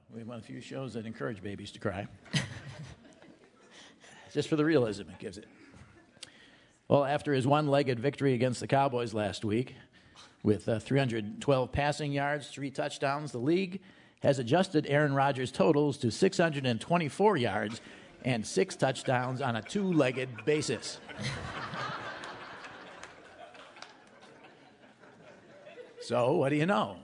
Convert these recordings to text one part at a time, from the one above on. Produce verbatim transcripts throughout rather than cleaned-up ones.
We have one of the few shows that encourage babies to cry. Just for the realism it gives it. Well, after his one-legged victory against the Cowboys last week, with uh, three hundred twelve passing yards, three touchdowns, the league has adjusted Aaron Rodgers' totals to six hundred twenty-four yards and six touchdowns on a two-legged basis. So, what do you know?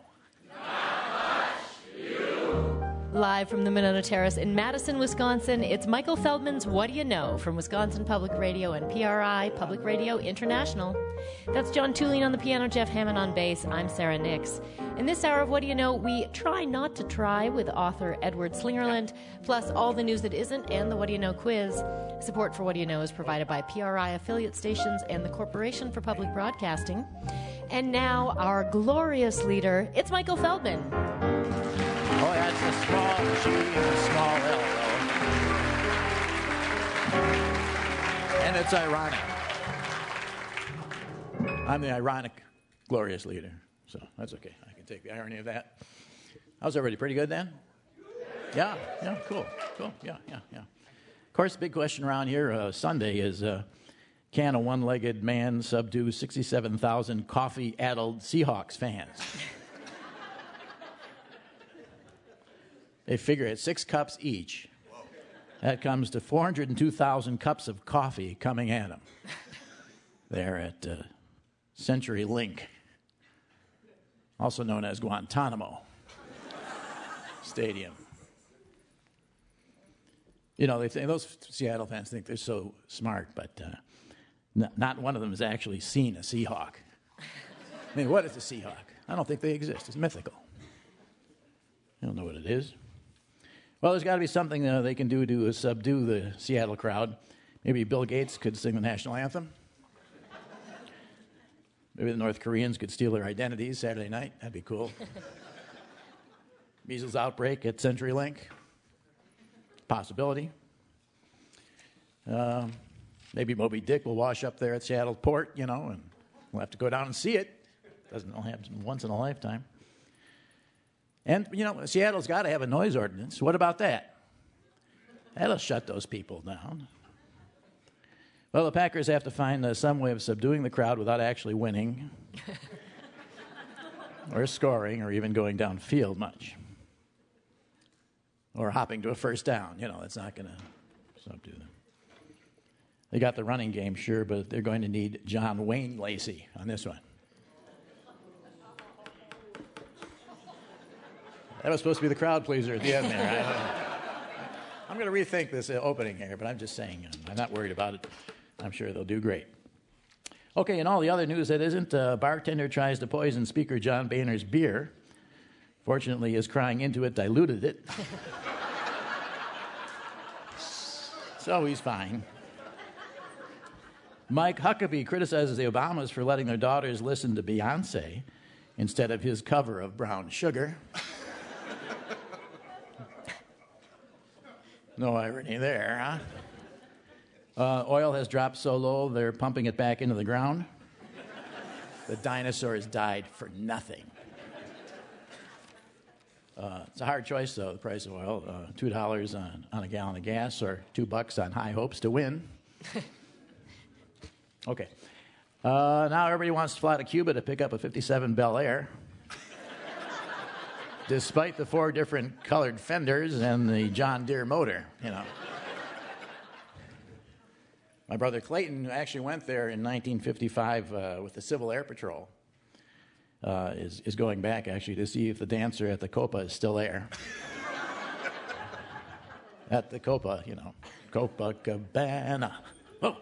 Live from the Monona Terrace in Madison, Wisconsin, it's Michael Feldman's What Do You Know? From Wisconsin Public Radio and P R I, Public Radio International. That's John Tulane on the piano, Jeff Hammond on bass. I'm Sarah Nix. In this hour of What Do You Know, we try not to try with author Edward Slingerland, plus all the news that isn't and the What Do You Know quiz. Support for What Do You Know is provided by P R I affiliate stations and the Corporation for Public Broadcasting. And now, our glorious leader, it's Michael Feldman. Oh, that's a small G and a small L, though. And it's ironic. I'm the ironic, glorious leader. So that's okay. I can take the irony of that. How's everybody? Pretty good then? Yeah, yeah, cool, cool, yeah, yeah, yeah. Of course, the big question around here uh, Sunday is, uh, can a one-legged man subdue sixty-seven thousand coffee-addled Seahawks fans? They figure at six cups each, that comes to four hundred two thousand cups of coffee coming at them. They're at uh, Century Link, also known as Guantanamo Stadium. You know, they think, those Seattle fans think they're so smart, but uh, n- not one of them has actually seen a Seahawk. I mean, what is a Seahawk? I don't think they exist. It's mythical. You don't know what it is. Well, there's got to be something uh, they can do to uh, subdue the Seattle crowd. Maybe Bill Gates could sing the national anthem. Maybe the North Koreans could steal their identities Saturday night. That'd be cool. Measles outbreak at CenturyLink. Possibility. Um, maybe Moby Dick will wash up there at Seattle Port, you know, and we'll have to go down and see it. Doesn't only happen once in a lifetime. And, you know, Seattle's got to have a noise ordinance. What about that? That'll shut those people down. Well, the Packers have to find uh, some way of subduing the crowd without actually winning or scoring or even going downfield much or hopping to a first down. You know, that's not going to subdue them. They got the running game, sure, but they're going to need John Wayne Lacey on this one. That was supposed to be the crowd pleaser at the end there. I, I'm going to rethink this opening here, but I'm just saying I'm not worried about it. I'm sure they'll do great. Okay, and all the other news that isn't, a bartender tries to poison Speaker John Boehner's beer. Fortunately, his crying into it diluted it. So he's fine. Mike Huckabee criticizes the Obamas for letting their daughters listen to Beyonce instead of his cover of Brown Sugar. No irony there, huh? Uh, oil has dropped so low, they're pumping it back into the ground. The dinosaurs died for nothing. Uh, it's a hard choice, though, the price of oil. Uh, two dollars on, on a gallon of gas or two bucks on high hopes to win. Okay. Uh, now everybody wants to fly to Cuba to pick up a fifty-seven Bel Air. Despite the four different colored fenders and the John Deere motor, you know. My brother Clayton actually went there in nineteen fifty-five uh, with the Civil Air Patrol. Uh, is, is going back, actually, to see if the dancer at the Copa is still there. At the Copa, you know. Copacabana. Oh.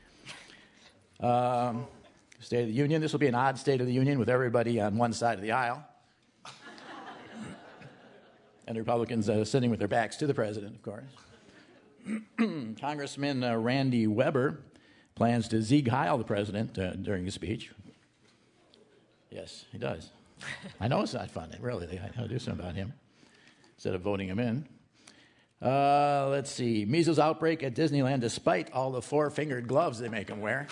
Um, State of the Union. This will be an odd State of the Union with everybody on one side of the aisle. And the Republicans uh, sitting with their backs to the president, of course. Congressman uh, Randy Weber plans to Sieg Heil the president uh, during his speech. Yes, he does. I know it's not fun. Really, they got to do something about him instead of voting him in. Uh, let's see. Measles outbreak at Disneyland despite all the four-fingered gloves they make him wear.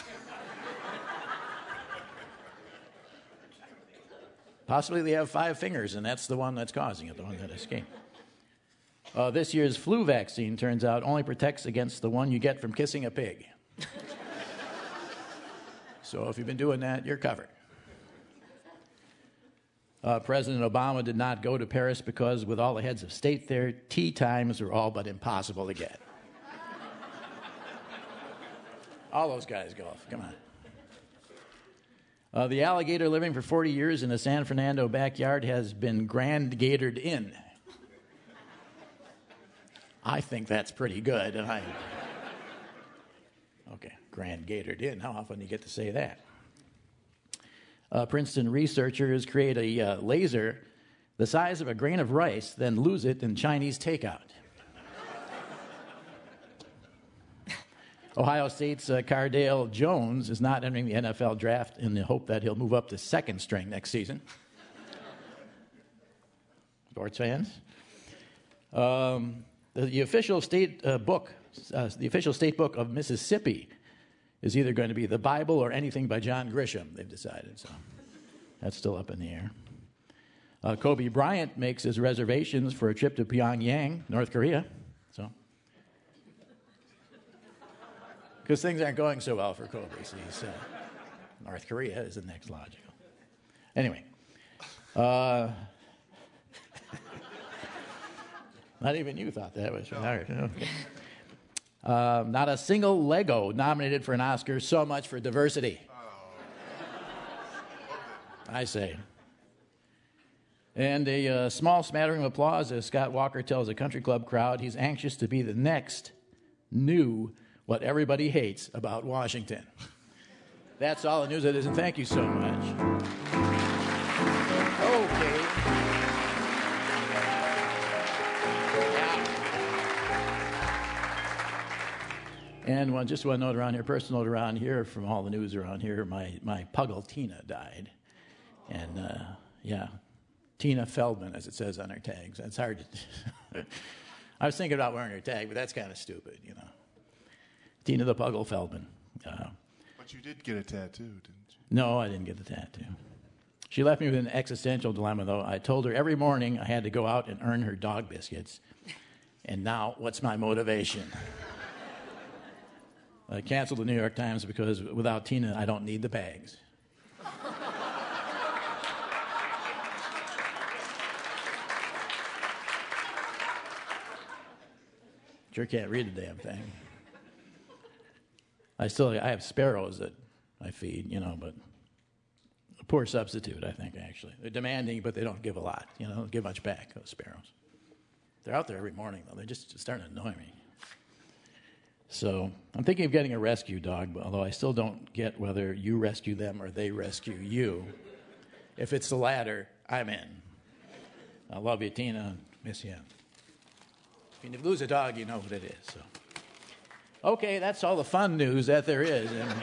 Possibly they have five fingers, and that's the one that's causing it, the one that escaped. Uh, this year's flu vaccine, turns out, only protects against the one you get from kissing a pig. So if you've been doing that, you're covered. Uh, President Obama did not go to Paris because with all the heads of state there, tea times were all but impossible to get. All those guys golf. Come on. Uh, the alligator living for forty years in a San Fernando backyard has been grand gatored in. I think that's pretty good. And I... Okay, grand gatored in. How often do you get to say that? Uh, Princeton researchers create a uh, laser the size of a grain of rice, then lose it in Chinese takeout. Ohio State's uh, Cardale Jones is not entering the N F L draft in the hope that he'll move up to second string next season. Sports fans. Um, the, the official state uh, book, uh, the official state book of Mississippi, is either going to be the Bible or anything by John Grisham. They've decided, so that's still up in the air. Uh, Kobe Bryant makes his reservations for a trip to Pyongyang, North Korea. So. Because things aren't going so well for Kobe. So he's, uh, North Korea is the next logical. Anyway. Uh, not even you thought that was hard. Okay. Uh, not a single Lego nominated for an Oscar. So much for diversity. I say. And a uh, small smattering of applause as Scott Walker tells a country club crowd he's anxious to be the next new what everybody hates about Washington. That's all the news it is, and thank you so much. Okay. Yeah. And well, just one note around here, personal note around here from all the news around here, my, my puggle Tina died. And, uh, yeah, Tina Feldman, as it says on her tags. That's hard to... I was thinking about wearing her tag, but that's kind of stupid, you know. Tina the Puggle Feldman. Uh, but you did get a tattoo, didn't you? No, I didn't get the tattoo. She left me with an existential dilemma, though. I told her every morning I had to go out and earn her dog biscuits. And now, what's my motivation? I canceled the New York Times because without Tina, I don't need the bags. Sure can't read the damn thing. I still I have sparrows that I feed, you know, but a poor substitute, I think, actually. They're demanding, but they don't give a lot. You know, don't give much back, those sparrows. They're out there every morning, though. They're just starting to annoy me. So I'm thinking of getting a rescue dog, although I still don't get whether you rescue them or they rescue you. If it's the latter, I'm in. I love you, Tina. Miss you. If you lose a dog, you know what it is, so... Okay, that's all the fun news that there is in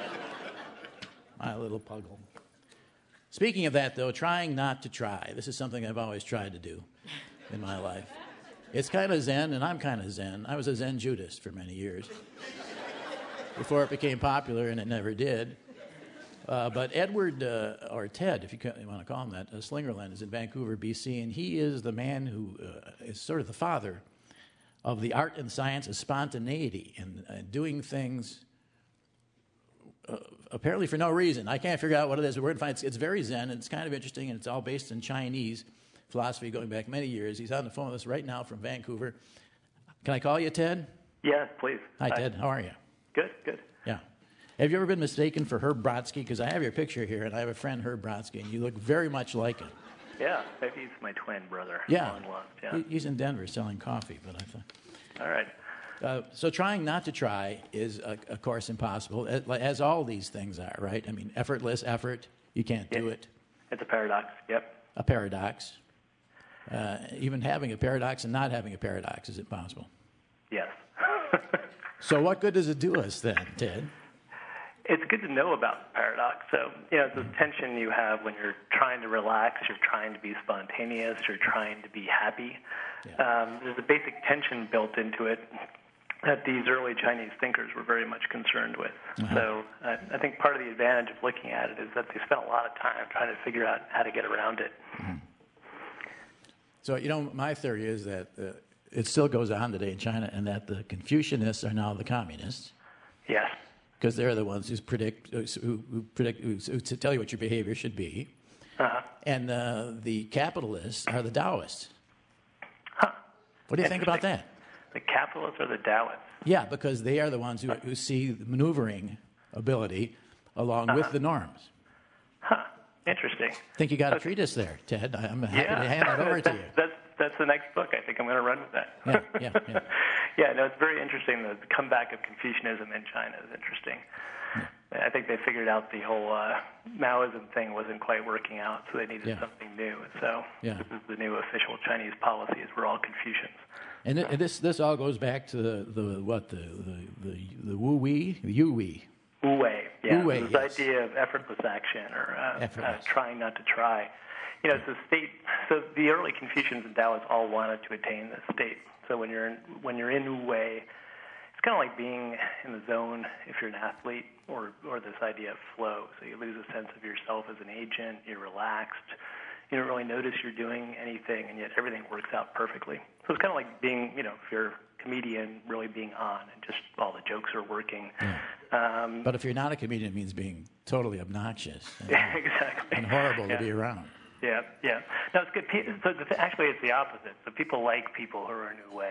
my little puggle. Speaking of that, though, trying not to try. This is something I've always tried to do in my life. It's kind of Zen, and I'm kind of Zen. I was a Zen Judaist for many years before it became popular, and it never did. Uh, but Edward, uh, or Ted, if you, you want to call him that, uh, Slingerland is in Vancouver, B C, and he is the man who uh, is sort of the father of the art and science of spontaneity and uh, doing things uh, apparently for no reason. I can't figure out what it is. We're going to find it's, it's very Zen, and it's kind of interesting, and it's all based in Chinese philosophy going back many years. He's on the phone with us right now from Vancouver. Can I call you Ted? Yes, please. Hi, Hi. Ted. How are you? Good, good. Yeah. Have you ever been mistaken for Herb Brodsky? Because I have your picture here, and I have a friend, Herb Brodsky, and you look very much like him. Yeah, maybe he's my twin brother. Yeah. Long lost, yeah. He, he's in Denver selling coffee, but I thought... All right. Uh, so trying not to try is, uh, of course, impossible, as, as all these things are, right? I mean, effortless effort, you can't yeah. do it. It's a paradox, yep. A paradox. Uh, even having a paradox and not having a paradox is impossible. Yes. So what good does it do us then, Ted? It's good to know about paradox. So, you know, it's this tension you have when you're trying to relax, you're trying to be spontaneous, you're trying to be happy. Yeah. Um, there's a basic tension built into it that these early Chinese thinkers were very much concerned with. Uh-huh. So uh, I think part of the advantage of looking at it is that they spent a lot of time trying to figure out how to get around it. Mm-hmm. So, you know, my theory is that uh, it still goes on today in China, and that the Confucianists are now the communists. Yes. Because they're the ones who predict, who, who predict, who, who tell you what your behavior should be, uh-huh. and uh, the capitalists are the Taoists. Huh. What do you think about that? The capitalists are the Taoists. Yeah, because they are the ones who, who see the maneuvering ability along uh-huh. with the norms. Huh. Interesting. I think you got a treatise there, Ted. I'm happy yeah. to hand it over to you. That's that's the next book. I think I'm going to run with that. Yeah, yeah, yeah. yeah, no, it's very interesting. The comeback of Confucianism in China is interesting. Yeah. I think they figured out the whole uh, Maoism thing wasn't quite working out, so they needed yeah. something new. So yeah. this is the new official Chinese policy: is we're all Confucians. And it, this this all goes back to the, the what the the the, the Wu Wei, the Yu Wei. Wu Wei, yeah. Wu Wei, this yes. idea of effortless action or uh, effortless. Uh, trying not to try. You know, it's a state. So the early Confucians and Taoists all wanted to attain this state. So when you're in, when you're in Wu Wei, it's kind of like being in the zone if you're an athlete, or or this idea of flow. So you lose a sense of yourself as an agent. You're relaxed. You don't really notice you're doing anything, and yet everything works out perfectly. So it's kind of like being, you know, if you're a comedian, really being on, and just all the jokes are working. Yeah. Um, but if you're not a comedian, it means being totally obnoxious. And, yeah, exactly. And horrible yeah. to be around. Yeah, yeah. No, it's good. So the, actually, it's the opposite. So people like people who are in a new way.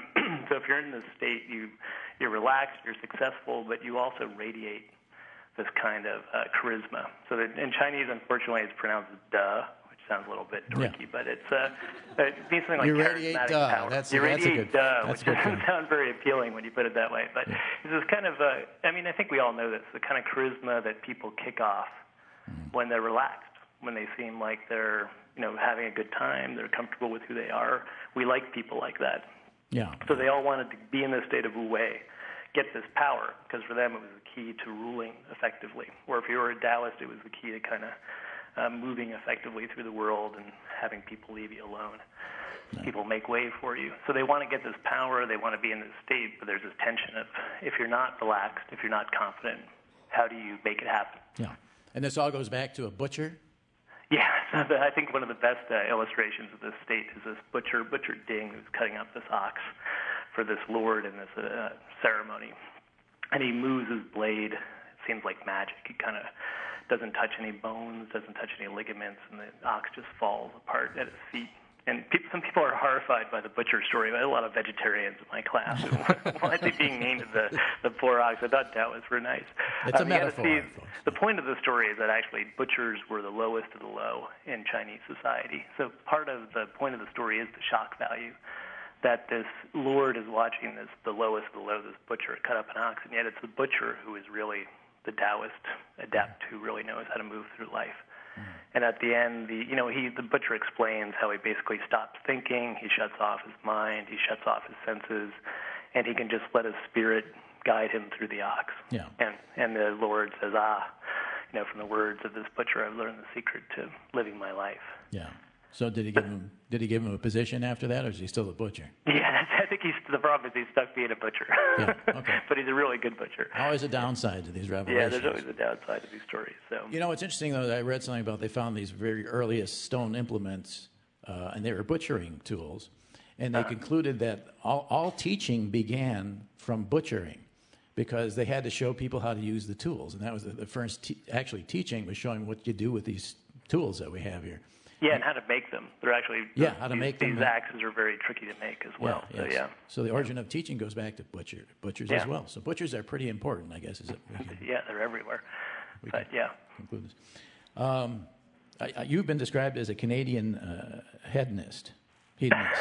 So if you're in this state, you you're relaxed, you're successful, but you also radiate this kind of uh, charisma. So that in Chinese, unfortunately, it's pronounced "duh." Sounds a little bit tricky, yeah. but it's uh, it means something like you radiate charismatic duh. power. That's, you that's radiate a good, duh, that's which a good doesn't thing. sound very appealing when you put it that way. But yeah. this is kind of, uh, I mean, I think we all know this, the kind of charisma that people kick off mm. when they're relaxed, when they seem like they're, you know, having a good time, they're comfortable with who they are. We like people like that. Yeah. So they all wanted to be in this state of Wu Wei, get this power, because for them it was the key to ruling effectively. Or if you were a Taoist, it was the key to kind of Uh, moving effectively through the world and having people leave you alone. No. People make way for you. So they want to get this power, they want to be in this state, but there's this tension of if you're not relaxed, if you're not confident, how do you make it happen? Yeah. And this all goes back to a butcher? Yeah, so the, I think one of the best uh, illustrations of this state is this butcher, Butcher Ding, who's cutting up this ox for this lord in this uh, ceremony. And he moves his blade. It seems like magic. He kind of doesn't touch any bones, doesn't touch any ligaments, and the ox just falls apart at his feet. And people, some people are horrified by the butcher story. I had a lot of vegetarians in my class who wanted being named the, the poor ox. I thought that was very nice. It's um, a metaphor. See, the point of the story is that actually butchers were the lowest of the low in Chinese society. So part of the point of the story is the shock value, that this lord is watching this, the lowest of the low, this butcher cut up an ox, and yet it's the butcher who is really the Taoist adept who really knows how to move through life. Mm. And at the end, the you know he the butcher explains how he basically stops thinking, he shuts off his mind, he shuts off his senses, and he can just let his spirit guide him through the ox. Yeah. And and the Lord says, ah, you know, from the words of this butcher, I've learned the secret to living my life. Yeah. So did he give him did he give him a position after that, or is he still a butcher? Yeah, I think he's the problem is he's stuck being a butcher. Yeah, okay. But he's a really good butcher. Always a downside to these revelations. Yeah, there's always a downside to these stories. So you know, it's interesting though. That I read something about they found these very earliest stone implements, uh, and they were butchering tools, and they uh-huh. concluded that all, all teaching began from butchering, because they had to show people how to use the tools, and that was the, the first te- actually teaching was showing what you do with these tools that we have here. Yeah, and how to make them. They're actually yeah, how to these, make them. These axes are very tricky to make as well. Yeah, so yes. yeah. So the origin of teaching goes back to butcher, butchers yeah. as well. So butchers are pretty important, I guess. Is it? Can, yeah, they're everywhere. But yeah. Conclude this. Um, I, I, you've been described as a Canadian uh, hedonist. Hedonist.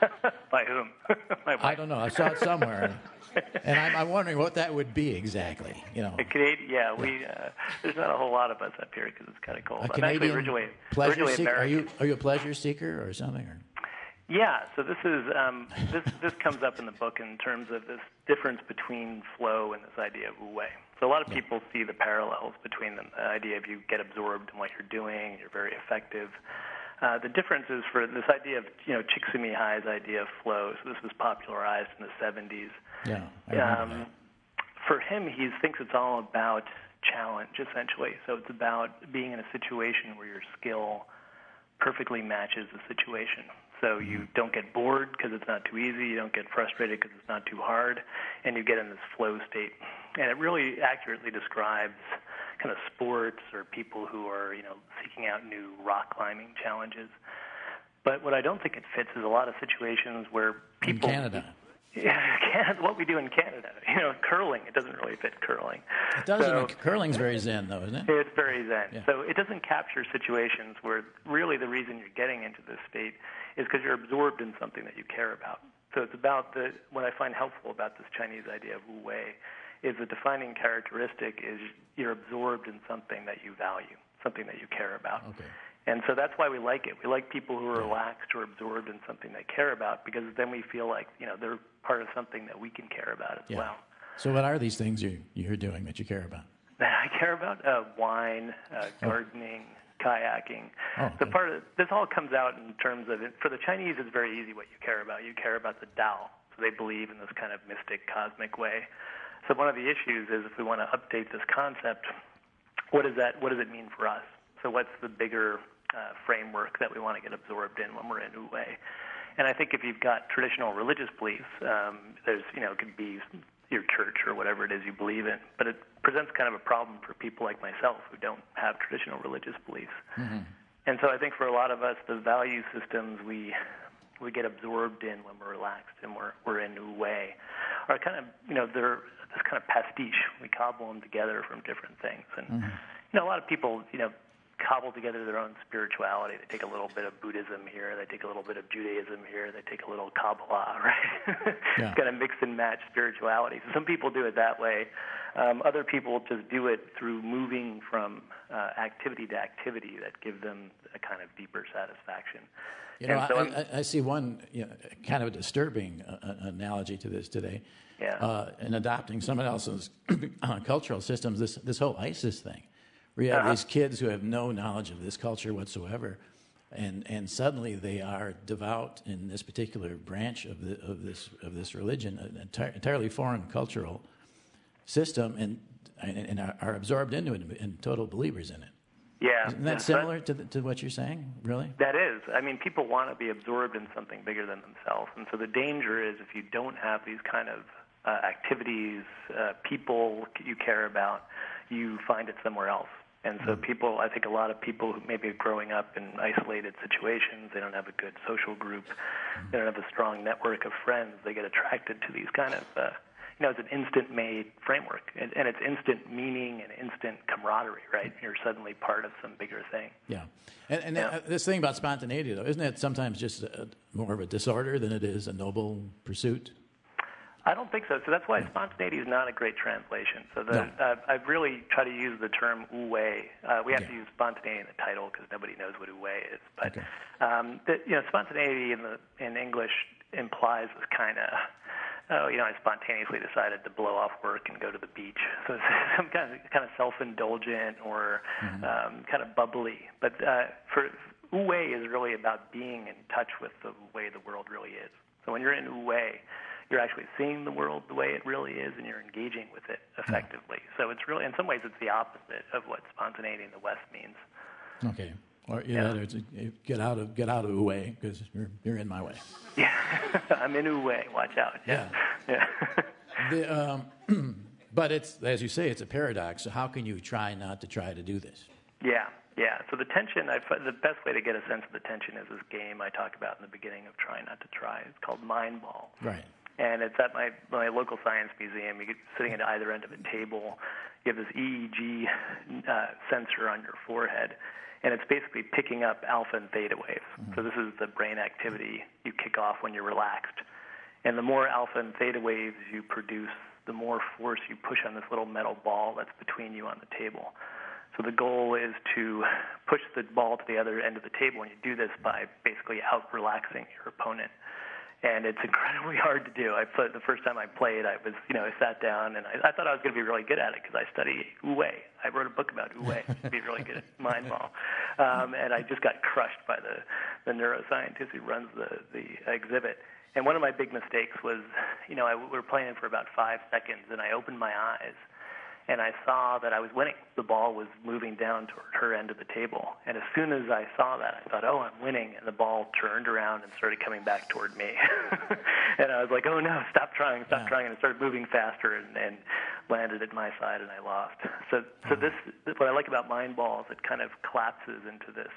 By whom? I don't know. I saw it somewhere. And I'm, I'm wondering what that would be exactly. You know, a Canadian. Yeah, we. Uh, there's not a whole lot of us up here because it's kind of cold. A I'm Canadian actually originally, pleasure originally seeker. American. Are you are you a pleasure seeker or something? Or? Yeah. So this is um, this this comes up in the book in terms of this difference between flow and this idea of Wu Wei. So a lot of yeah. people see the parallels between them. The idea of you get absorbed in what you're doing, you're very effective. Uh, the difference is for this idea of, you know, Csikszentmihalyi's idea of flow. So this was popularized in the seventies. Yeah. I remember Um, that. for him, he thinks it's all about challenge, essentially. So it's about being in a situation where your skill perfectly matches the situation. So you don't get bored because it's not too easy. You don't get frustrated because it's not too hard. And you get in this flow state. And it really accurately describes kind of sports or people who are, you know, seeking out new rock climbing challenges. But what I don't think it fits is a lot of situations where people... In Canada. Yeah, Canada, what we do in Canada. You know, curling, it doesn't really fit curling. It doesn't. So, curling's very zen, though, isn't it? It's very zen. Yeah. So it doesn't capture situations where really the reason you're getting into this state is because you're absorbed in something that you care about. So it's about the, what I find helpful about this Chinese idea of Wu Wei is the defining characteristic is you're absorbed in something that you value, something that you care about. Okay. And so that's why we like it. We like people who are relaxed or absorbed in something they care about because then we feel like, you know, they're part of something that we can care about as Yeah. well. So what are these things you, you're doing that you care about? That I care about? Uh, wine, uh, gardening, oh. kayaking. Oh, okay. So part of this all comes out in terms of, it, for the Chinese, it's very easy what you care about. You care about the Tao. So they believe in this kind of mystic, cosmic way. So one of the issues is if we want to update this concept, what does that? What does it mean for us? So what's the bigger uh, framework that we want to get absorbed in when we're in Wu Wei? And I think if you've got traditional religious beliefs, um, there's, you know, it could be your church or whatever it is you believe in, but it presents kind of a problem for people like myself who don't have traditional religious beliefs. Mm-hmm. And so I think for a lot of us, the value systems we we get absorbed in when we're relaxed and we're we're in Wu Wei are kind of, you know, they're this kind of pastiche. We cobble them together from different things. And, mm-hmm. you know, a lot of people, you know, cobble together their own spirituality. They take a little bit of Buddhism here, they take a little bit of Judaism here, they take a little Kabbalah, right? Yeah. Kind of mix and match spirituality. So some people do it that way. Um, other people just do it through moving from uh, activity to activity that give them a kind of deeper satisfaction. You know, so I, I, I see one, you know, kind of a disturbing uh, analogy to this today. Yeah. Uh, in adopting someone else's uh, cultural systems, this this whole ISIS thing. We have uh-huh. these kids who have no knowledge of this culture whatsoever, and, and suddenly they are devout in this particular branch of the of this of this religion, an enti- entirely foreign cultural system, and and, and are, are absorbed into it and total believers in it. Yeah, isn't that similar to the, to what you're saying? Really? That is. I mean, people want to be absorbed in something bigger than themselves, and so the danger is if you don't have these kind of uh, activities, uh, people you care about, you find it somewhere else. And so people, I think a lot of people who maybe are growing up in isolated situations, they don't have a good social group, they don't have a strong network of friends, they get attracted to these kind of, uh, you know, it's an instant-made framework, and, and it's instant meaning and instant camaraderie, right? You're suddenly part of some bigger thing. Yeah. And, and yeah. this thing about spontaneity, though, isn't that sometimes just a, more of a disorder than it is a noble pursuit? I don't think so. So that's why spontaneity is not a great translation. So the, no. uh, I've really tried to use the term Wu Wei. Uh, we have okay. to use spontaneity in the title because nobody knows what Wu Wei is. But okay. um, the, you know, spontaneity in the in English implies this kind of, oh, you know, I spontaneously decided to blow off work and go to the beach. So it's some kind of kind of self-indulgent or mm-hmm. um, kind of bubbly. But uh, for Wu Wei is really about being in touch with the way the world really is. So when you're in Wu Wei, you're actually seeing the world the way it really is, and you're engaging with it effectively. Mm. So it's really, in some ways, it's the opposite of what spontaneity in the West means. Okay. Or yeah, yeah. It's, get out of get out of Wu Wei because you're you're in my way. Yeah, I'm in Wu Wei. Watch out. Yeah. Yeah. yeah. the, um, but it's as you say, it's a paradox. So how can you try not to try to do this? Yeah. Yeah, so the tension, I, the best way to get a sense of the tension is this game I talked about in the beginning of Try Not to Try. It's called Mind Ball. Right. And it's at my, my local science museum. You get sitting at either end of a table. You have this E E G uh, sensor on your forehead, and it's basically picking up alpha and theta waves. Mm-hmm. So this is the brain activity you kick off when you're relaxed. And the more alpha and theta waves you produce, the more force you push on this little metal ball that's between you on the table. So the goal is to push the ball to the other end of the table, and you do this by basically out-relaxing your opponent. And it's incredibly hard to do. I played, the first time I played, I was, you know, I sat down, and I, I thought I was going to be really good at it because I study Wu Wei. I wrote a book about Wu Wei to be really good at mind ball. Um, and I just got crushed by the, the neuroscientist who runs the, the exhibit. And one of my big mistakes was, you know, I, we were playing for about five seconds, and I opened my eyes, and I saw that I was winning. The ball was moving down toward her end of the table. And as soon as I saw that, I thought, oh, I'm winning. And the ball turned around and started coming back toward me. And I was like, oh, no, stop trying, stop yeah. trying. And it started moving faster and, and landed at my side, and I lost. So, so this, what I like about mind balls, it kind of collapses into this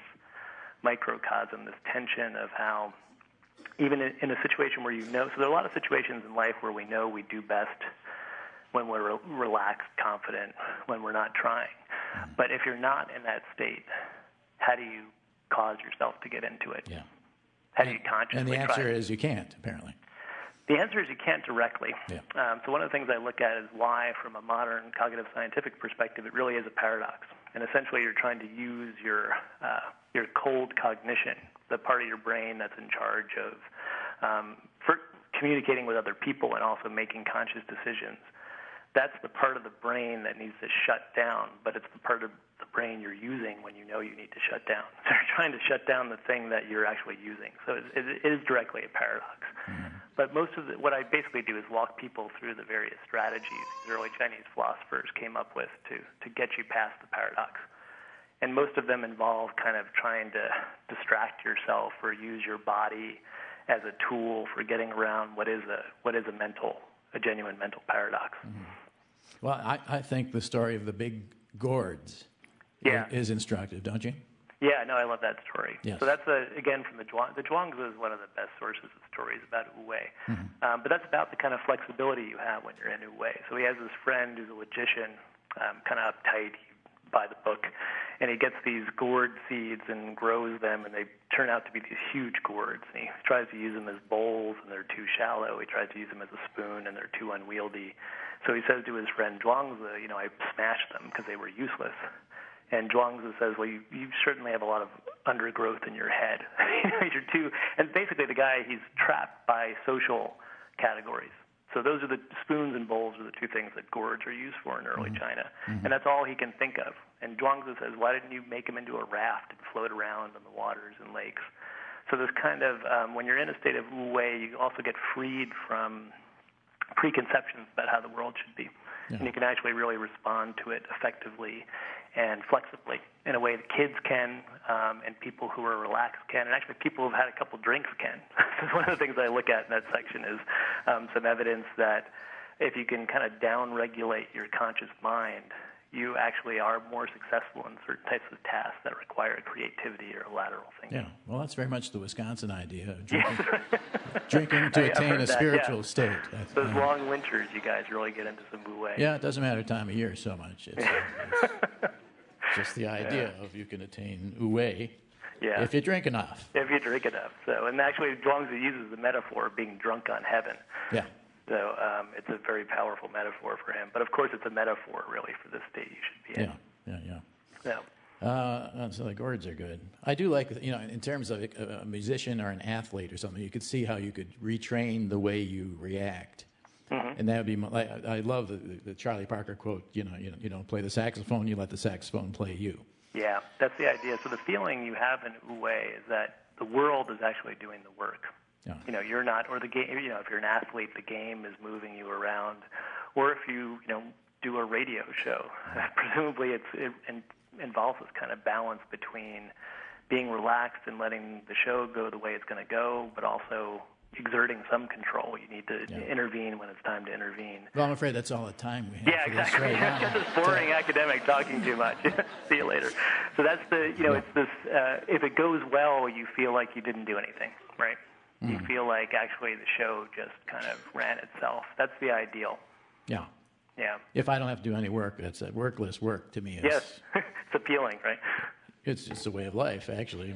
microcosm, this tension of how even in, in a situation where you know, so there are a lot of situations in life where we know we do best when we're re- relaxed, confident, when we're not trying. But if you're not in that state, how do you cause yourself to get into it? Yeah. How do you consciously And the answer try? is you can't, apparently. The answer is you can't directly. Yeah. Um, so one of the things I look at is why, from a modern cognitive scientific perspective, it really is a paradox. And essentially you're trying to use your uh, your cold cognition, the part of your brain that's in charge of um, for communicating with other people and also making conscious decisions. That's the part of the brain that needs to shut down, but it's the part of the brain you're using when you know you need to shut down. So you're trying to shut down the thing that you're actually using. So it, it is directly a paradox. Mm-hmm. But most of the, what I basically do is walk people through the various strategies these early Chinese philosophers came up with to, to get you past the paradox. And most of them involve kind of trying to distract yourself or use your body as a tool for getting around what is a what is a mental, a genuine mental paradox. Mm-hmm. Well, I, I think the story of the big gourds yeah. is, is instructive, don't you? Yeah, no, I love that story. Yes. So that's, a, again, from the Zhuang. The Zhuangzi is one of the best sources of stories about Wu Wei. Mm-hmm. Um, but that's about the kind of flexibility you have when you're in Wu Wei. So he has this friend who's a logician, um, kind of uptight by the book, and he gets these gourd seeds and grows them, and they turn out to be these huge gourds. And he tries to use them as bowls, and they're too shallow. He tries to use them as a spoon, and they're too unwieldy. So he says to his friend Zhuangzi, you know, I smashed them because they were useless. And Zhuangzi says, well, you, you certainly have a lot of undergrowth in your head. You're too, and basically the guy, he's trapped by social categories. So those are the spoons and bowls are the two things that gourds are used for in early mm-hmm. China. Mm-hmm. And that's all he can think of. And Zhuangzi says, why didn't you make him into a raft and float around on the waters and lakes? So this kind of, um, when you're in a state of Wu Wei, you also get freed from preconceptions about how the world should be. Yeah. And you can actually really respond to it effectively and flexibly in a way that kids can, um, and people who are relaxed can, and actually people who've had a couple drinks can. So one of the things I look at in that section is um, some evidence that if you can kind of down-regulate your conscious mind, you actually are more successful in certain types of tasks that require creativity or lateral thinking. Yeah, well, that's very much the Wisconsin idea of drinking, drinking to I, attain a that, spiritual yeah. state. That's, Those uh, long winters, you guys really get into some Wu Wei. Yeah, it doesn't matter time of year so much. It's, it's just the idea yeah. of you can attain Wu Wei yeah. if you drink enough. If you drink enough. So, and actually, Zhuangzi uses the metaphor of being drunk on heaven. Yeah. So um, it's a very powerful metaphor for him. But of course, it's a metaphor, really, for the state you should be in. Yeah, yeah, yeah. yeah. Uh, so the gourds are good. I do like, you know, in terms of a, a musician or an athlete or something, you could see how you could retrain the way you react. Mm-hmm. And that would be, like, I love the, the Charlie Parker quote, you know, you, you don't play the saxophone, you let the saxophone play you. Yeah, that's the idea. So the feeling you have in Wu Wei is that the world is actually doing the work. Yeah. You know, you're not, or the game, you know, if you're an athlete, the game is moving you around. Or if you, you know, do a radio show, presumably it's, it involves this kind of balance between being relaxed and letting the show go the way it's going to go, but also exerting some control. You need to yeah. intervene when it's time to intervene. Well, I'm afraid that's all the time we have. Yeah, for exactly. This right Just this boring so. academic talking too much. See you later. So that's the, you know, yeah. it's this, uh, if it goes well, you feel like you didn't do anything, right? You mm. feel like actually the show just kind of ran itself. That's the ideal. Yeah. Yeah. If I don't have to do any work, that's a workless work to me. Is, yes. It's appealing, right? It's just a way of life, actually.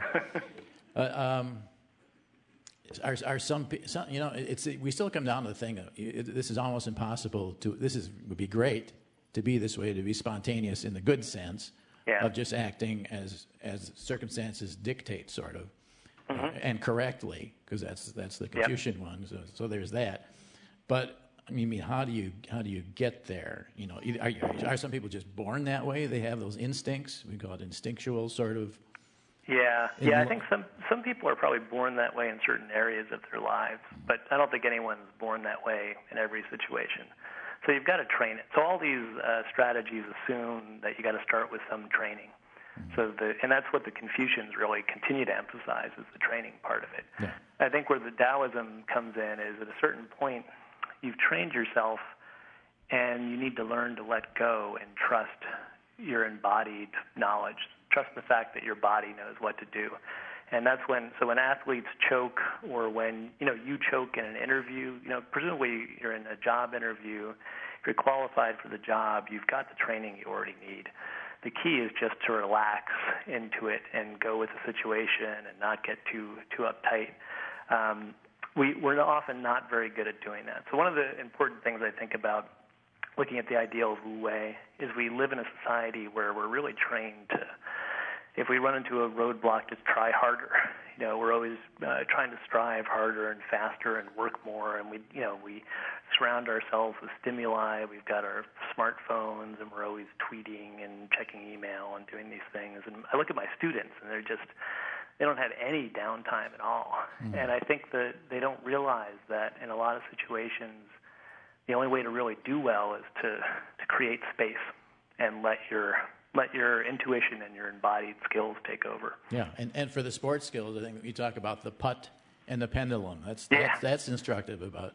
uh, um, are, are some, some, you know, it's we still come down to the thing of it, this is almost impossible to, this is would be great to be this way, to be spontaneous in the good sense yeah. of just acting as as circumstances dictate, sort of. Mm-hmm. Uh, and correctly, because that's that's the Confucian yep. one. So, so there's that. But I mean, how do you how do you get there? You know, are, are some people just born that way? They have those instincts. We call it instinctual, sort of. Yeah, yeah. I think some some people are probably born that way in certain areas of their lives, but I don't think anyone's born that way in every situation. So you've got to train it. So all these uh, strategies assume that you got to start with some training. Mm-hmm. So the and that's what the Confucians really continue to emphasize is the training part of it. Yeah. I think where the Taoism comes in is at a certain point you've trained yourself and you need to learn to let go and trust your embodied knowledge. Trust the fact that your body knows what to do. And that's when, so when athletes choke or when, you know, you choke in an interview, you know, presumably you're in a job interview, if you're qualified for the job, you've got the training you already need. The key is just to relax into it and go with the situation and not get too too uptight. Um, we, we're often not very good at doing that. So one of the important things I think about looking at the ideal of Wu Wei is we live in a society where we're really trained to, if we run into a roadblock, just try harder. You know, we're always uh, trying to strive harder and faster and work more, and we, you know, we surround ourselves with stimuli. We've got our smartphones, and we're always tweeting and checking email and doing these things. And I look at my students, and they're just, they don't have any downtime at all. Mm-hmm. And I think that they don't realize that in a lot of situations, the only way to really do well is to, to create space and let your let your intuition and your embodied skills take over. Yeah, and, and for the sports skills, I think you talk about the putt and the pendulum. That's yeah. that's, that's instructive about.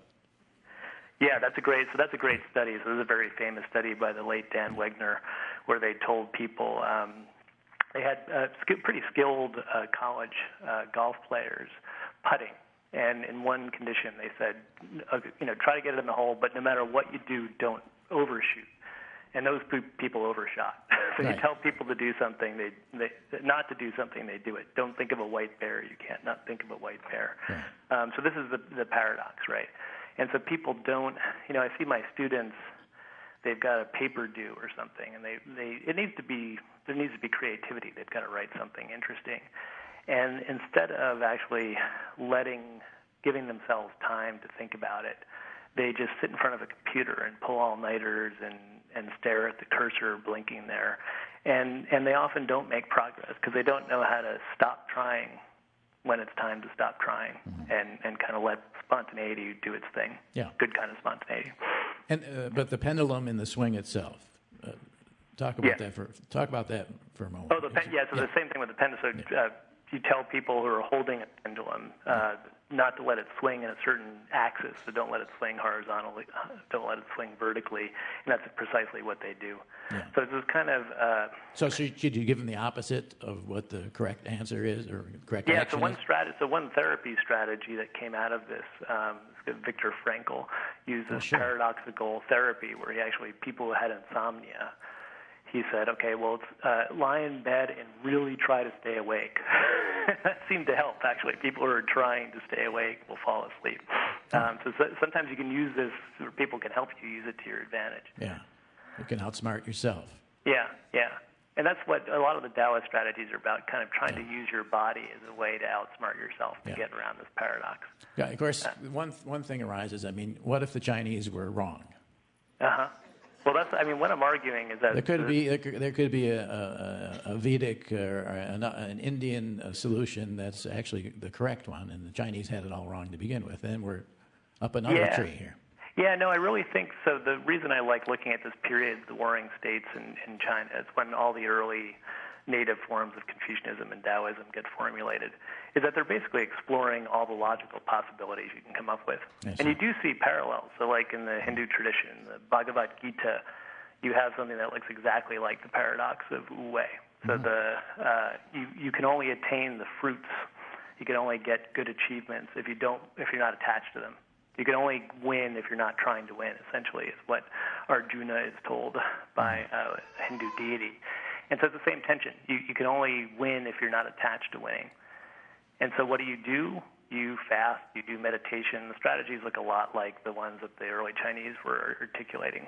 Yeah, that's a great. So that's a great study. So this is a very famous study by the late Dan Wegner, where they told people um, they had uh, pretty skilled uh, college uh, golf players putting. And in one condition, they said, you know, try to get it in the hole, but no matter what you do, don't overshoot. And those people overshot. So right. You tell people to do something, they, they not to do something, they do it. Don't think of a white bear. You can't not think of a white bear. Right. Um, so this is the, the paradox, right? And so people don't, you know, I see my students, they've got a paper due or something, and they, they it needs to be, there needs to be creativity. They've got to write something interesting. And instead of actually letting, giving themselves time to think about it, they just sit in front of a computer and pull all-nighters and, and stare at the cursor blinking there. And, and they often don't make progress because they don't know how to stop trying when it's time to stop trying mm-hmm. and, and kind of let spontaneity do its thing. Yeah. Good kind of spontaneity. And uh, but the pendulum in the swing itself. Uh, talk about yeah. that for talk about that for a moment. Oh, the pen, yeah. So yeah. the same thing with the pendulum. So uh, you tell people who are holding a pendulum uh, not to let it swing in a certain axis. So don't let it swing horizontally. Don't let it swing vertically. And that's precisely what they do. Yeah. So it's this kind of. Uh, so should, should you give them the opposite of what the correct answer is or correct yeah, action so one is? Strat- so one therapy strategy that came out of this, um, Viktor Frankl uses oh, sure. paradoxical therapy, where he actually people who had insomnia. He said, okay, well, it's, uh, lie in bed and really try to stay awake. That seemed to help, actually. People who are trying to stay awake will fall asleep. Um, so, so sometimes you can use this, or people can help you use it to your advantage. Yeah, you can outsmart yourself. Yeah, yeah. And that's what a lot of the Taoist strategies are about, kind of trying yeah. to use your body as a way to outsmart yourself to yeah. get around this paradox. Yeah, of course, uh, one, one thing arises, I mean, what if the Chinese were wrong? Uh-huh. Well, that's. I mean, what I'm arguing is that there could be there could, there could be a, a, a Vedic or an, an Indian solution that's actually the correct one, and the Chinese had it all wrong to begin with. And we're up another yeah. tree here. Yeah, no, I really think so. The reason I like looking at this period, the warring states in, in China, is when all the early native forms of Confucianism and Taoism get formulated, is that they're basically exploring all the logical possibilities you can come up with. Yes, and you do see parallels. So like in the Hindu tradition, the Bhagavad Gita, you have something that looks exactly like the paradox of Wu Wei. So mm-hmm. the uh, you, you can only attain the fruits, you can only get good achievements if you don't if you're not attached to them. You can only win if you're not trying to win, essentially, is what Arjuna is told by uh, a Hindu deity. And so it's the same tension. You, you can only win if you're not attached to winning. And so what do you do? You fast, you do meditation. The strategies look a lot like the ones that the early Chinese were articulating.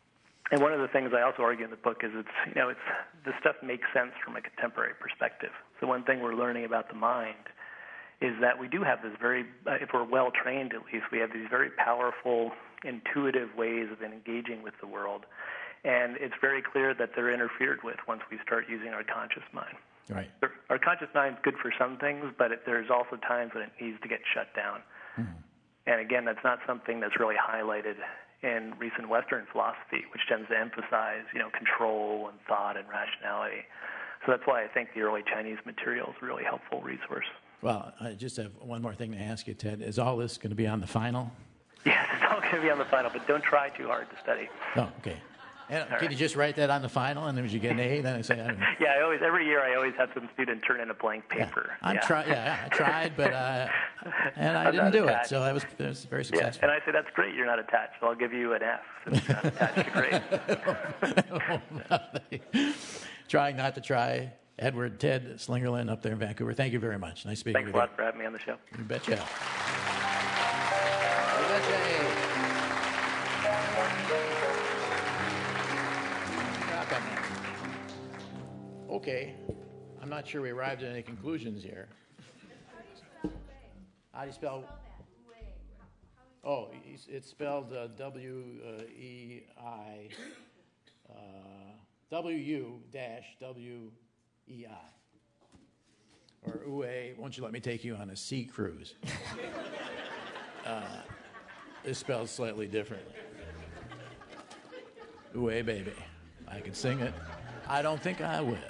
And one of the things I also argue in the book is it's, you know, it's this stuff makes sense from a contemporary perspective. So one thing we're learning about the mind is that we do have this very, uh, if we're well trained at least, we have these very powerful, intuitive ways of engaging with the world. And it's very clear that they're interfered with once we start using our conscious mind. Right. Our conscious mind is good for some things, but it, there's also times when it needs to get shut down. Mm-hmm. And again, that's not something that's really highlighted in recent Western philosophy, which tends to emphasize, you know, control and thought and rationality. So that's why I think the early Chinese material is a really helpful resource. Well, I just have one more thing to ask you, Ted. Is all this going to be on the final? Yes, it's all going to be on the final, but don't try too hard to study. Oh, okay. And can right. you just write that on the final, and then would you get an A? Then I say, I don't know. Yeah, I always every year I always have some student turn in a blank paper. Yeah, I'm yeah. try, yeah, I tried, but uh, and I I'm didn't not do attached. it, so that was, that was very Yeah, successful. and I say that's great. You're not attached, so I'll give you an F since you're not attached to grade. Trying not to try. Edward Ted Slingerland up there in Vancouver. Thank you very much. Nice speaking Thanks with a you. lot for having me on the show. You betcha. You betcha. Okay, I'm not sure we arrived at any conclusions here. How do you spell? Oh, it's- it's spelled uh, W E I uh, W U dash W E I. Or Uwe, won't you let me take you on a sea cruise? uh, it's spelled slightly differently. Uwe, baby. I can sing it. I don't think I will.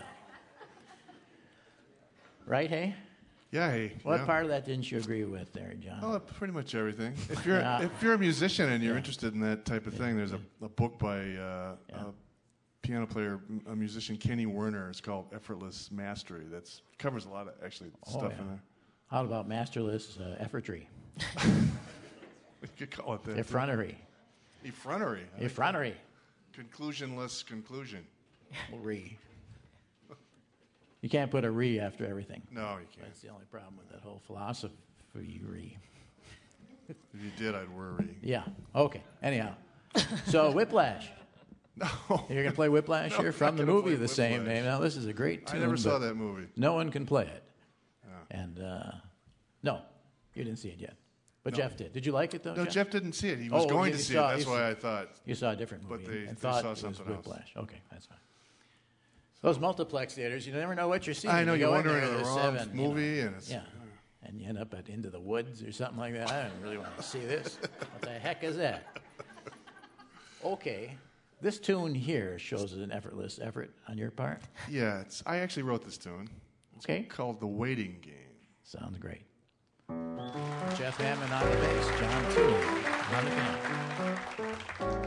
Right, hey? Yeah, hey. What yeah. part of that didn't you agree with there, John? Oh, pretty much everything. If you're Yeah. if you're a musician and you're Yeah. interested in that type of thing, there's a, a book by uh, Yeah. a piano player, a musician, Kenny Werner. It's called Effortless Mastery. That's covers a lot of actually Oh, stuff yeah. in there. How about masterless uh, effortry? You could call it that. Effrontery. Effrontery. I like Effrontery. that. Conclusionless conclusion. Re. You can't put a re after everything. No, you can't. That's the only problem with that whole philosophy re. If you did, I'd worry. Yeah. Okay. Anyhow. So Whiplash. No. You're going to play Whiplash No, here I'm from not the gonna movie play of the same Whiplash. name. Now, this is a great I tune. never saw but that movie. No one can play it. Yeah. And, uh, no, you didn't see it yet. But No. Jeff did. Did you like it, though, No, Jeff? Jeff didn't see it. He was Oh, going you to see saw- it. That's you why saw- I thought. You saw a different But movie they- and they thought saw it was something else. Whiplash. Okay, that's fine. Those multiplex theaters, you never know what you're seeing. I know, You you're go in wondering there, in the there's wrong seven, you movie, know. and it's- Yeah. And you end up at Into the Woods or something like that. I don't really want to see this. What the heck is that? Okay. This tune here shows an effortless effort on your part. Yeah, it's, I actually wrote this tune. It's Okay. called The Waiting Game. Sounds great. Jeff Hammond on the bass, John Tooley on the piano.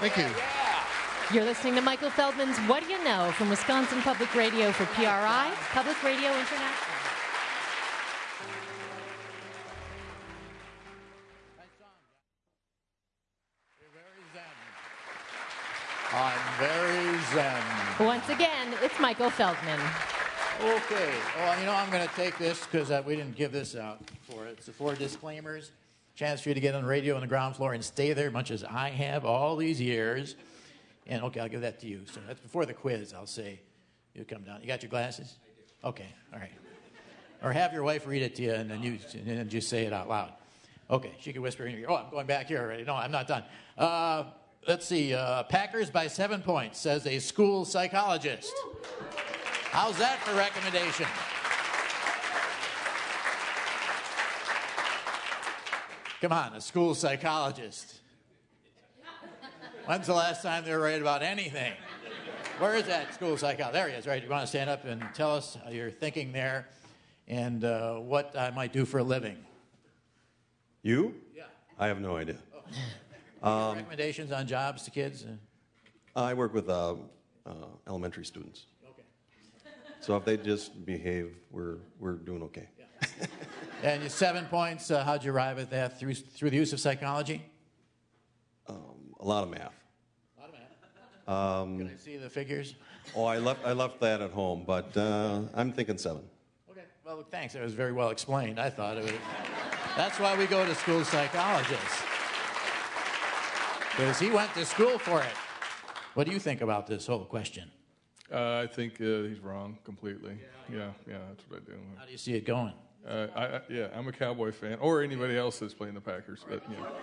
Thank you. You're listening to Michael Feldman's What Do You Know from Wisconsin Public Radio for P R I, Public Radio International. I'm very zen. Once again, it's Michael Feldman. Okay. Well, you know, I'm going to take this because uh, we didn't give this out before. It's the four disclaimers. Chance for you to get on the radio on the ground floor and stay there, much as I have all these years. And, okay, I'll give that to you. So that's before the quiz, I'll say. You come down. You got your glasses? Okay, all right. Or have your wife read it to you, and then you and then just say it out loud. Okay, she can whisper in your ear. Oh, I'm going back here already. No, I'm not done. Uh, let's see. Uh, Packers by seven points, says a school psychologist. How's that for recommendation? Come on, a school psychologist. When's the last time they were right about anything? Where is that school psychologist? There he is, right? You want to stand up and tell us your thinking there and uh, what I might do for a living? You? Yeah. I have no idea. Oh. Um, recommendations on jobs to kids? I work with uh, uh, elementary students. Okay. So if they just behave, we're we're doing okay. Yeah. And you seven points. Uh, how'd you arrive at that? Through through the use of psychology? Um, a lot of math. A lot of math. Um, Can I see the figures? Oh, I left I left that at home, but uh, I'm thinking seven. Okay. Well, thanks. It was very well explained. I thought it was. That's why we go to school psychologists. Because he went to school for it. What do you think about this whole question? Uh, I think uh, he's wrong completely. Yeah, yeah, yeah, that's what I do. How do you see it going? Uh, I, I, yeah, I'm a Cowboy fan, or anybody else that's playing the Packers. But you know.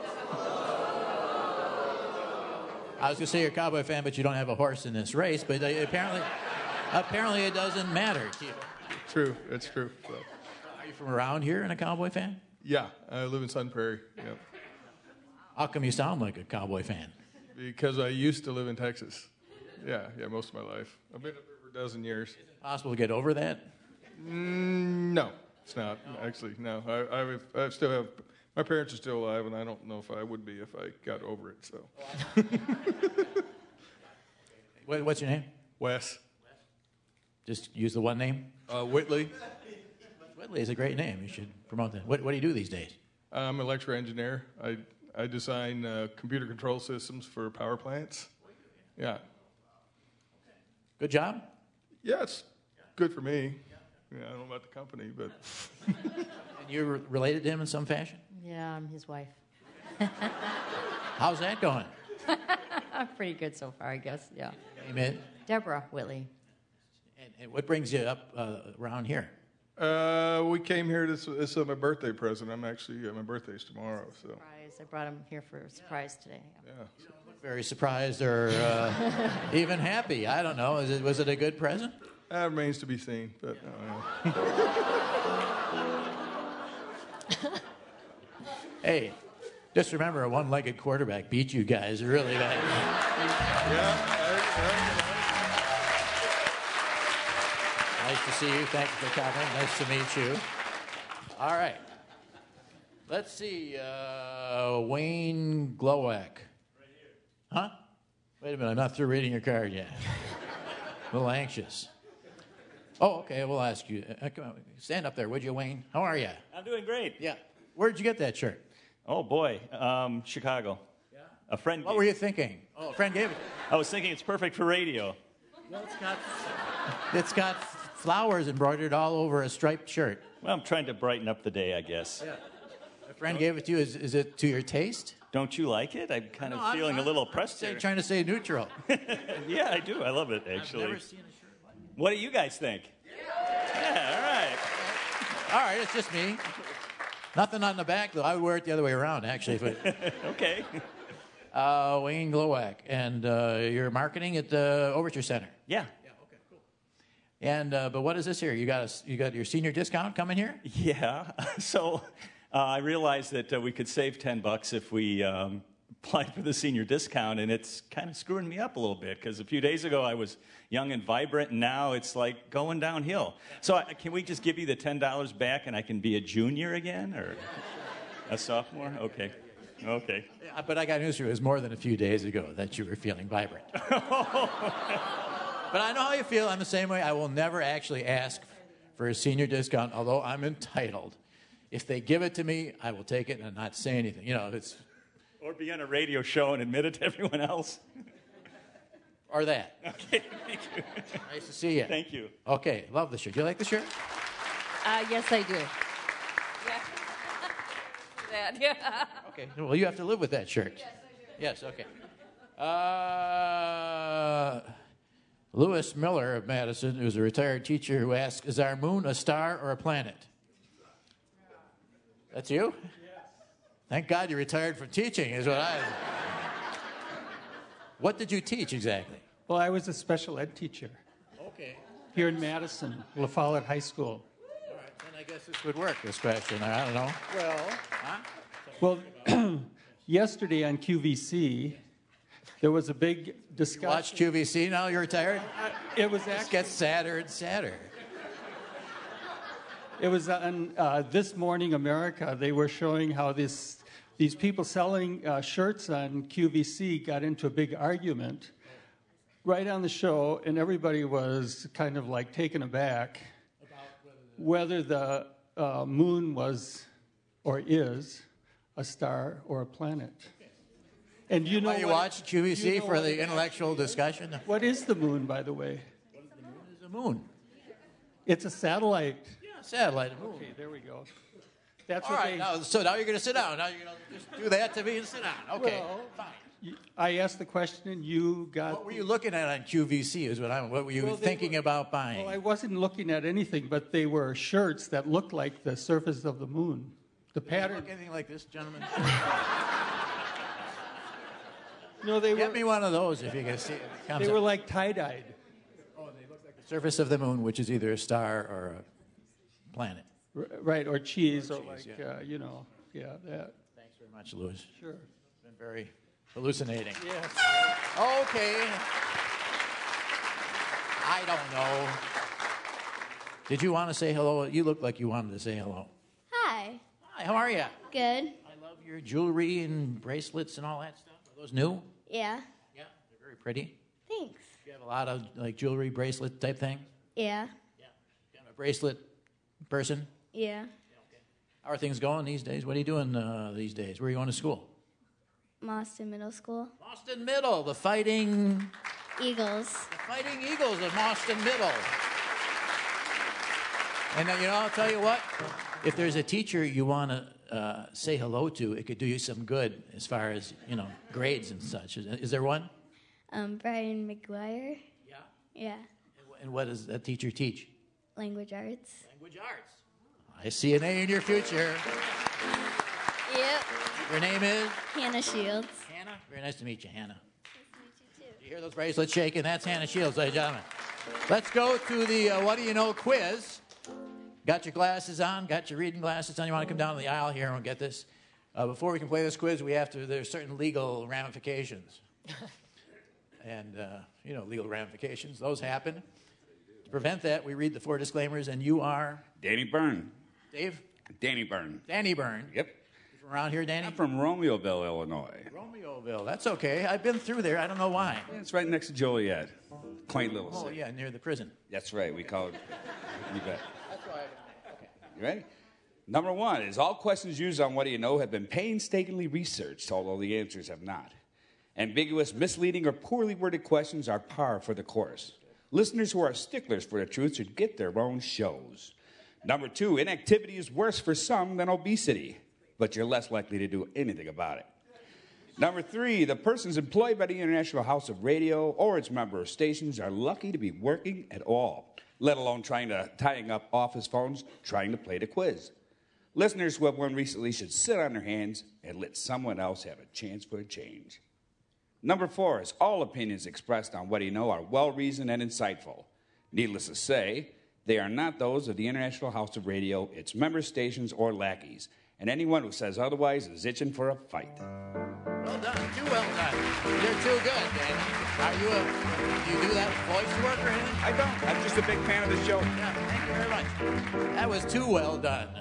I was going to say you're a Cowboy fan, but you don't have a horse in this race. But apparently, apparently it doesn't matter to you. True, it's true. So. Are you from around here and a Cowboy fan? Yeah, I live in Sun Prairie. Yep. How come you sound like a Cowboy fan? Because I used to live in Texas. Yeah, yeah, most of my life. I've been up there for a dozen years. Is it possible to get over that? Mm, no, it's not. Actually, no. I, I, I still have, my parents are still alive, and I don't know if I would be if I got over it. So. what, what's your name? Wes. Just use the one name? Uh, Whitley. Whitley is a great name. You should promote that. What, what do you do these days? I'm an electrical engineer. I I design uh, computer control systems for power plants. Yeah. Good job? Yeah, it's good for me. Yeah, I don't know about the company, but. And you're related to him in some fashion? Yeah, I'm his wife. How's that going? Pretty good so far, I guess, yeah. Amen. Deborah Whitley. And, and what brings you up uh, around here? Uh, we came here, this, this is my birthday present. I'm actually, uh, my birthday's tomorrow, so. Surprise. I brought him here for a surprise today. Yeah. You don't look very surprised or uh, even happy. I don't know. Is it, was it a good present? That remains to be seen, but. Uh, Hey, just remember, a one-legged quarterback beat you guys really bad. yeah. Nice to see you. Thank you for coming. Nice to meet you. All right. Let's see. Uh, Wayne Glowak. Right here. Huh? Wait a minute. I'm not through reading your card yet. A little anxious. Oh, okay. We'll ask you. Uh, come on. Stand up there, would you, Wayne? How are you? I'm doing great. Yeah. Where'd you get that shirt? Oh, boy. Um, Chicago. Yeah? A friend. What were you thinking? Oh, a friend gave it. I was thinking it's perfect for radio. Well, it's got, it's got flowers embroidered all over a striped shirt. Well, I'm trying to brighten up the day, I guess. Yeah. A friend gave it to you. Is, is it to your taste? Don't you like it? I'm kind no, of feeling I'm, a little I'm oppressed say, here. Trying to say neutral. Yeah, I do. I love it, actually. I've never seen a shirt like that. What do you guys think? Yeah, yeah all right. All right, it's just me. Nothing on the back, though. I would wear it the other way around, actually. But, okay. uh, Wayne Glowak, and uh, you're marketing at the Overture Center. Yeah. Yeah. Okay. Cool. And uh, but what is this here? You got a, you got your senior discount coming here? Yeah. So uh, I realized that uh, we could save ten bucks if we um, applied for the senior discount, and it's kind of screwing me up a little bit because a few days ago I was young and vibrant, and now it's like going downhill. So I, can we just give you the ten dollars back, and I can be a junior again, or a sophomore? Okay. Okay. Yeah, but I got news for you. It was more than a few days ago that you were feeling vibrant. But I know how you feel. I'm the same way. I will never actually ask for a senior discount, although I'm entitled. If they give it to me, I will take it and not say anything. You know, it's... Or be on a radio show and admit it to everyone else. Or that. Okay, thank you. Nice to see you. Thank you. Okay, love the shirt. Do you like the shirt? Uh, yes, I do. That, yeah. Okay, well, you have to live with that shirt. Yes, I do. Yes, okay. Uh, Lewis Miller of Madison, who's a retired teacher, who asks, is our moon a star or a planet? That's you? Yes. Thank God you retired from teaching, is what I... What did you teach exactly? Well, I was a special ed teacher. Okay. Here in Madison, La Follette High School. All right, then I guess this would work, this question. I don't know. Well, huh? well yesterday on Q V C, there was a big discussion. You watch Q V C now? You're retired? Uh, it was actually... It gets sadder and sadder. It was on uh, This Morning America. They were showing how this... These people selling uh, shirts on Q V C got into a big argument right on the show, and everybody was kind of like taken aback whether the uh, moon was or is a star or a planet. And you know Why you what, watch Q V C you know for what the intellectual discussion? What is the moon, by the way? What is the moon? It's a moon. It's a satellite. Yeah, satellite. Moon. Okay, there we go. That's All what right, they... now, so now you're going to sit down. Now you're going to just do that to me and sit down. Okay, Well, fine. you- I asked the question, and you got... What were you looking at on Q V C is what I'm, what were you Well, they thinking were- about buying? Well, I wasn't looking at anything, but they were shirts that looked like the surface of the moon. The Does it pattern... look anything like this, gentlemen? No, they Get were, me one of those if you can see it. It comes they up. were like tie-dyed. Oh, they look like the surface of the moon, which is either a star or a planet. R- Right, or cheese, or, cheese, like, yeah. uh, you know, yeah, that. Thanks very much, Louis. Sure. It's been very hallucinating. Yes. Okay. I don't know. Did you want to say hello? You look like you wanted to say hello. Hi. Hi, how are you? Good. I love your jewelry and bracelets and all that stuff. Are those new? Yeah. Yeah, they're very pretty. Thanks. You have a lot of like jewelry, bracelet type thing? Yeah. Yeah. Kind of a bracelet person? Yeah. How are things going these days? What are you doing uh, these days? Where are you going to school? Boston Middle School. Boston Middle, the Fighting Eagles. the Fighting Eagles of Boston Middle. And uh, you know, I'll tell you what. If there's a teacher you want to uh, say hello to, it could do you some good as far as you know grades and such. Is, is there one? Um, Brian McGuire. Yeah. Yeah. And what does that teacher teach? Language arts. Language arts. I see an A in your future. Yep. Your name is? Hannah Shields. Hannah? Very nice to meet you, Hannah. Do you hear those bracelets shaking? That's Hannah Shields, ladies and gentlemen. Let's go to the uh, What Do You Know quiz. Got your glasses on? Got your reading glasses on? You want to come down the aisle here and we'll get this? Uh, before we can play this quiz, we have to, there's certain legal ramifications. and, uh, you know, legal ramifications. Those happen. To prevent that, we read the four disclaimers, and you are? Danny Byrne. Dave? Danny Byrne. Danny Byrne. Yep. You from around here, Danny? I'm from Romeoville, Illinois. Romeoville. That's okay. I've been through there. I don't know why. Yeah, it's right next to Joliet. Quaint little Oh, city. yeah, near the prison. That's right. We call it. You bet. That's why. Okay. You ready? Number one is all questions used on What Do You Know have been painstakingly researched, although the answers have not. Ambiguous, misleading, or poorly worded questions are par for the course. Listeners who are sticklers for the truth should get their own shows. Number two, inactivity is worse for some than obesity, but you're less likely to do anything about it. Number three, the persons employed by the International House of Radio or its member stations are lucky to be working at all, let alone trying to tying up office phones, trying to play the quiz. Listeners who have won recently should sit on their hands and let someone else have a chance for a change. Number four is all opinions expressed on What Do You Know are well-reasoned and insightful. Needless to say, they are not those of the International House of Radio, its member stations, or lackeys. And anyone who says otherwise is itching for a fight. Well done. Too well done. You're too good, Danny. Are you a, do you do that voice work or anything? I don't. I'm just a big fan of the show. Yeah, thank you very much. That was too well done.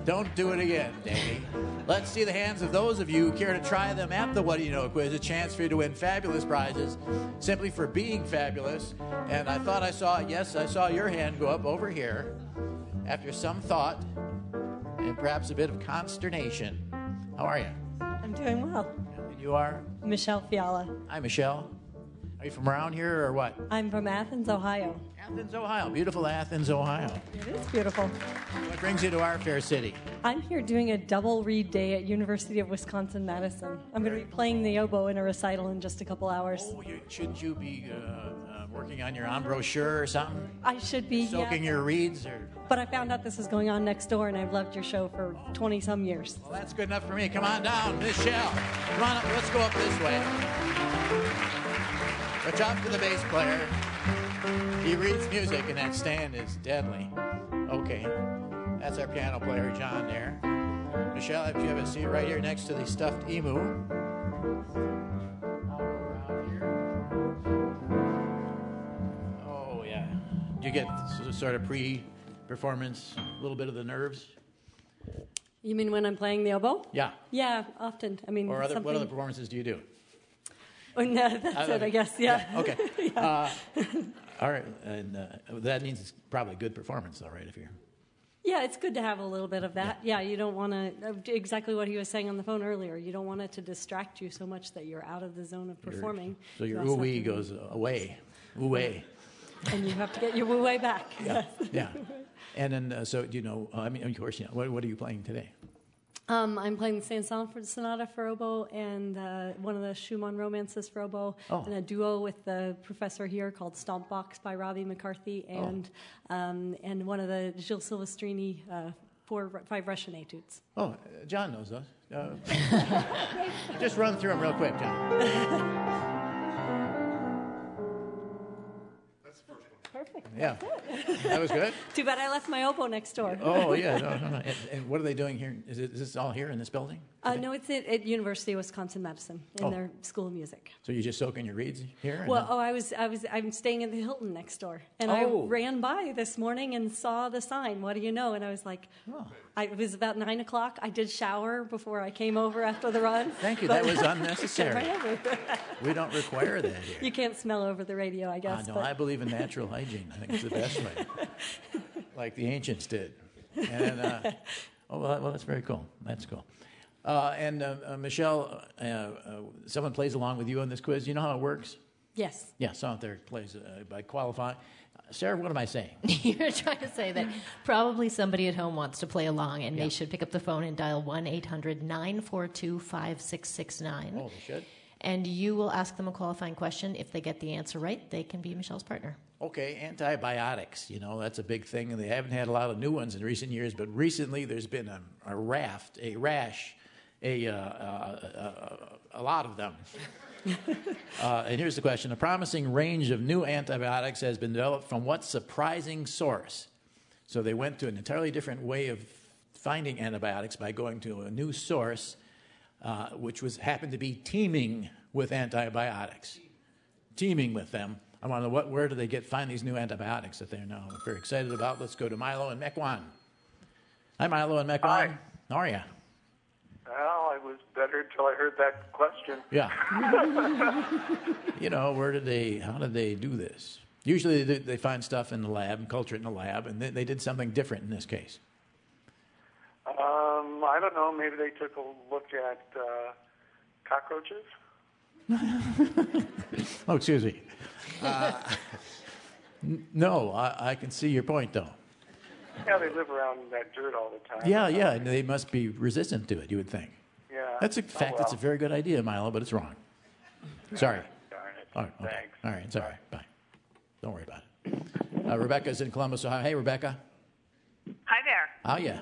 Don't do it again, Danny. Let's see the hands of those of you who care to try them at the What Do You Know quiz. A chance for you to win fabulous prizes simply for being fabulous. And I thought I saw, yes, I saw your hand go up over here after some thought and perhaps a bit of consternation. How are you? I'm doing well. And you are? Michelle Fiala. Hi, Michelle. Are you from around here or what? I'm from Athens, Ohio. Athens, Ohio. Beautiful Athens, Ohio. It is beautiful. What brings you to our fair city? I'm here doing a double read day at University of Wisconsin-Madison. I'm going to be playing the oboe in a recital in just a couple hours. Oh, you, shouldn't you be uh, uh, working on your on-brochure or something? I should be, Soaking yeah. your reeds? Or... But I found out this is going on next door, and I've loved your show for twenty-some years. Well, that's good enough for me. Come on down, Michelle. Come on up. Let's go up this way. Watch out for the bass player. He reads music, and that stand is deadly. Okay. That's our piano player, John, there. Michelle, if you have a seat right here next to the stuffed emu. Oh, yeah. Do you get sort of pre-performance, a little bit of the nerves? You mean when I'm playing the oboe? Yeah. Yeah, often. I mean, Or other, something... what other performances do you do? Oh, no, that's I it, I guess, yeah. yeah okay. Yeah. Uh, all right. And uh, that means it's probably a good performance, though, right? If you're... Yeah, it's good to have a little bit of that. Yeah, you don't want to, exactly what he was saying on the phone earlier, you don't want it to distract you so much that you're out of the zone of performing. Your, so your you ooh-wee goes away. Ooh-wee. And you have to get your ooh-wee back. Yeah, yeah. And then, uh, so, do you know, uh, I mean, of course, you know, what, what are you playing today? Um, I'm playing the Saint-Saëns Sonata for oboe and uh, one of the Schumann romances for oboe, oh. and a duo with the professor here called Stomp Box by Robbie McCarthy, and oh. um, and one of the Gilles Silvestrini uh, four five Russian etudes. Oh, uh, John knows those. Uh, just run through them real quick, John. Perfect. Yeah, that was good. Too bad I left my oboe next door. Oh yeah, no, no, no. And, and what are they doing here? Is, it, is this all here in this building? Uh, no, it's at, at University of Wisconsin-Madison in oh. their School of Music. So you just soaking your reeds here? Well, oh, I was, I was, I'm staying at the Hilton next door, and oh. I ran by this morning and saw the sign. What do you know? And I was like, oh. I, it was about nine o'clock. I did shower before I came over after the run. Thank you. That was unnecessary. Right we don't require that here. You can't smell over the radio, I guess. Uh, no, but. I believe in natural hygiene. I think it's the best way, like the ancients did. And uh, oh well, well, that's very cool. That's cool. Uh, and uh, uh, Michelle, uh, uh, someone plays along with you on this quiz. You know how it works? Yes. Yeah, someone out there plays uh, by qualifying. Uh, Sarah, what am I saying? You're trying to say that probably somebody at home wants to play along, and yeah. they should pick up the phone and dial one eight hundred nine four two five six six nine. Oh, they should. And you will ask them a qualifying question. If they get the answer right, they can be Michelle's partner. Okay, antibiotics, you know, that's a big thing, and they haven't had a lot of new ones in recent years, but recently there's been a, a raft, a rash, a, uh, uh, a, a lot of them. uh, and here's the question. A promising range of new antibiotics has been developed from what surprising source? So they went to an entirely different way of finding antibiotics by going to a new source, uh, which was happened to be teeming with antibiotics. Teeming with them. I want to know what, where do they get find these new antibiotics that they're now very excited about. Let's go to Milo and Mequon. Hi, Milo and Mequon. Hi. How are you? Well, I was better until I heard that question. Yeah. You know, where did they, how did they do this? Usually they, they find stuff in the lab and culture it in the lab, and they, they did something different in this case. Um, I don't know. Maybe they took a look at uh, cockroaches. Oh, excuse me. Uh, n- no, I, I can see your point, though. Yeah, they live around that dirt all the time. Yeah, yeah, and they must be resistant to it, you would think. Yeah. That's a fact. Oh, well. That's a very good idea, Milo, but it's wrong. Sorry. Darn it. All right, okay. Thanks. All right, it's all right. Bye. Don't worry about it. Uh, Rebecca's in Columbus, Ohio. Hey, Rebecca. Hi there. How you?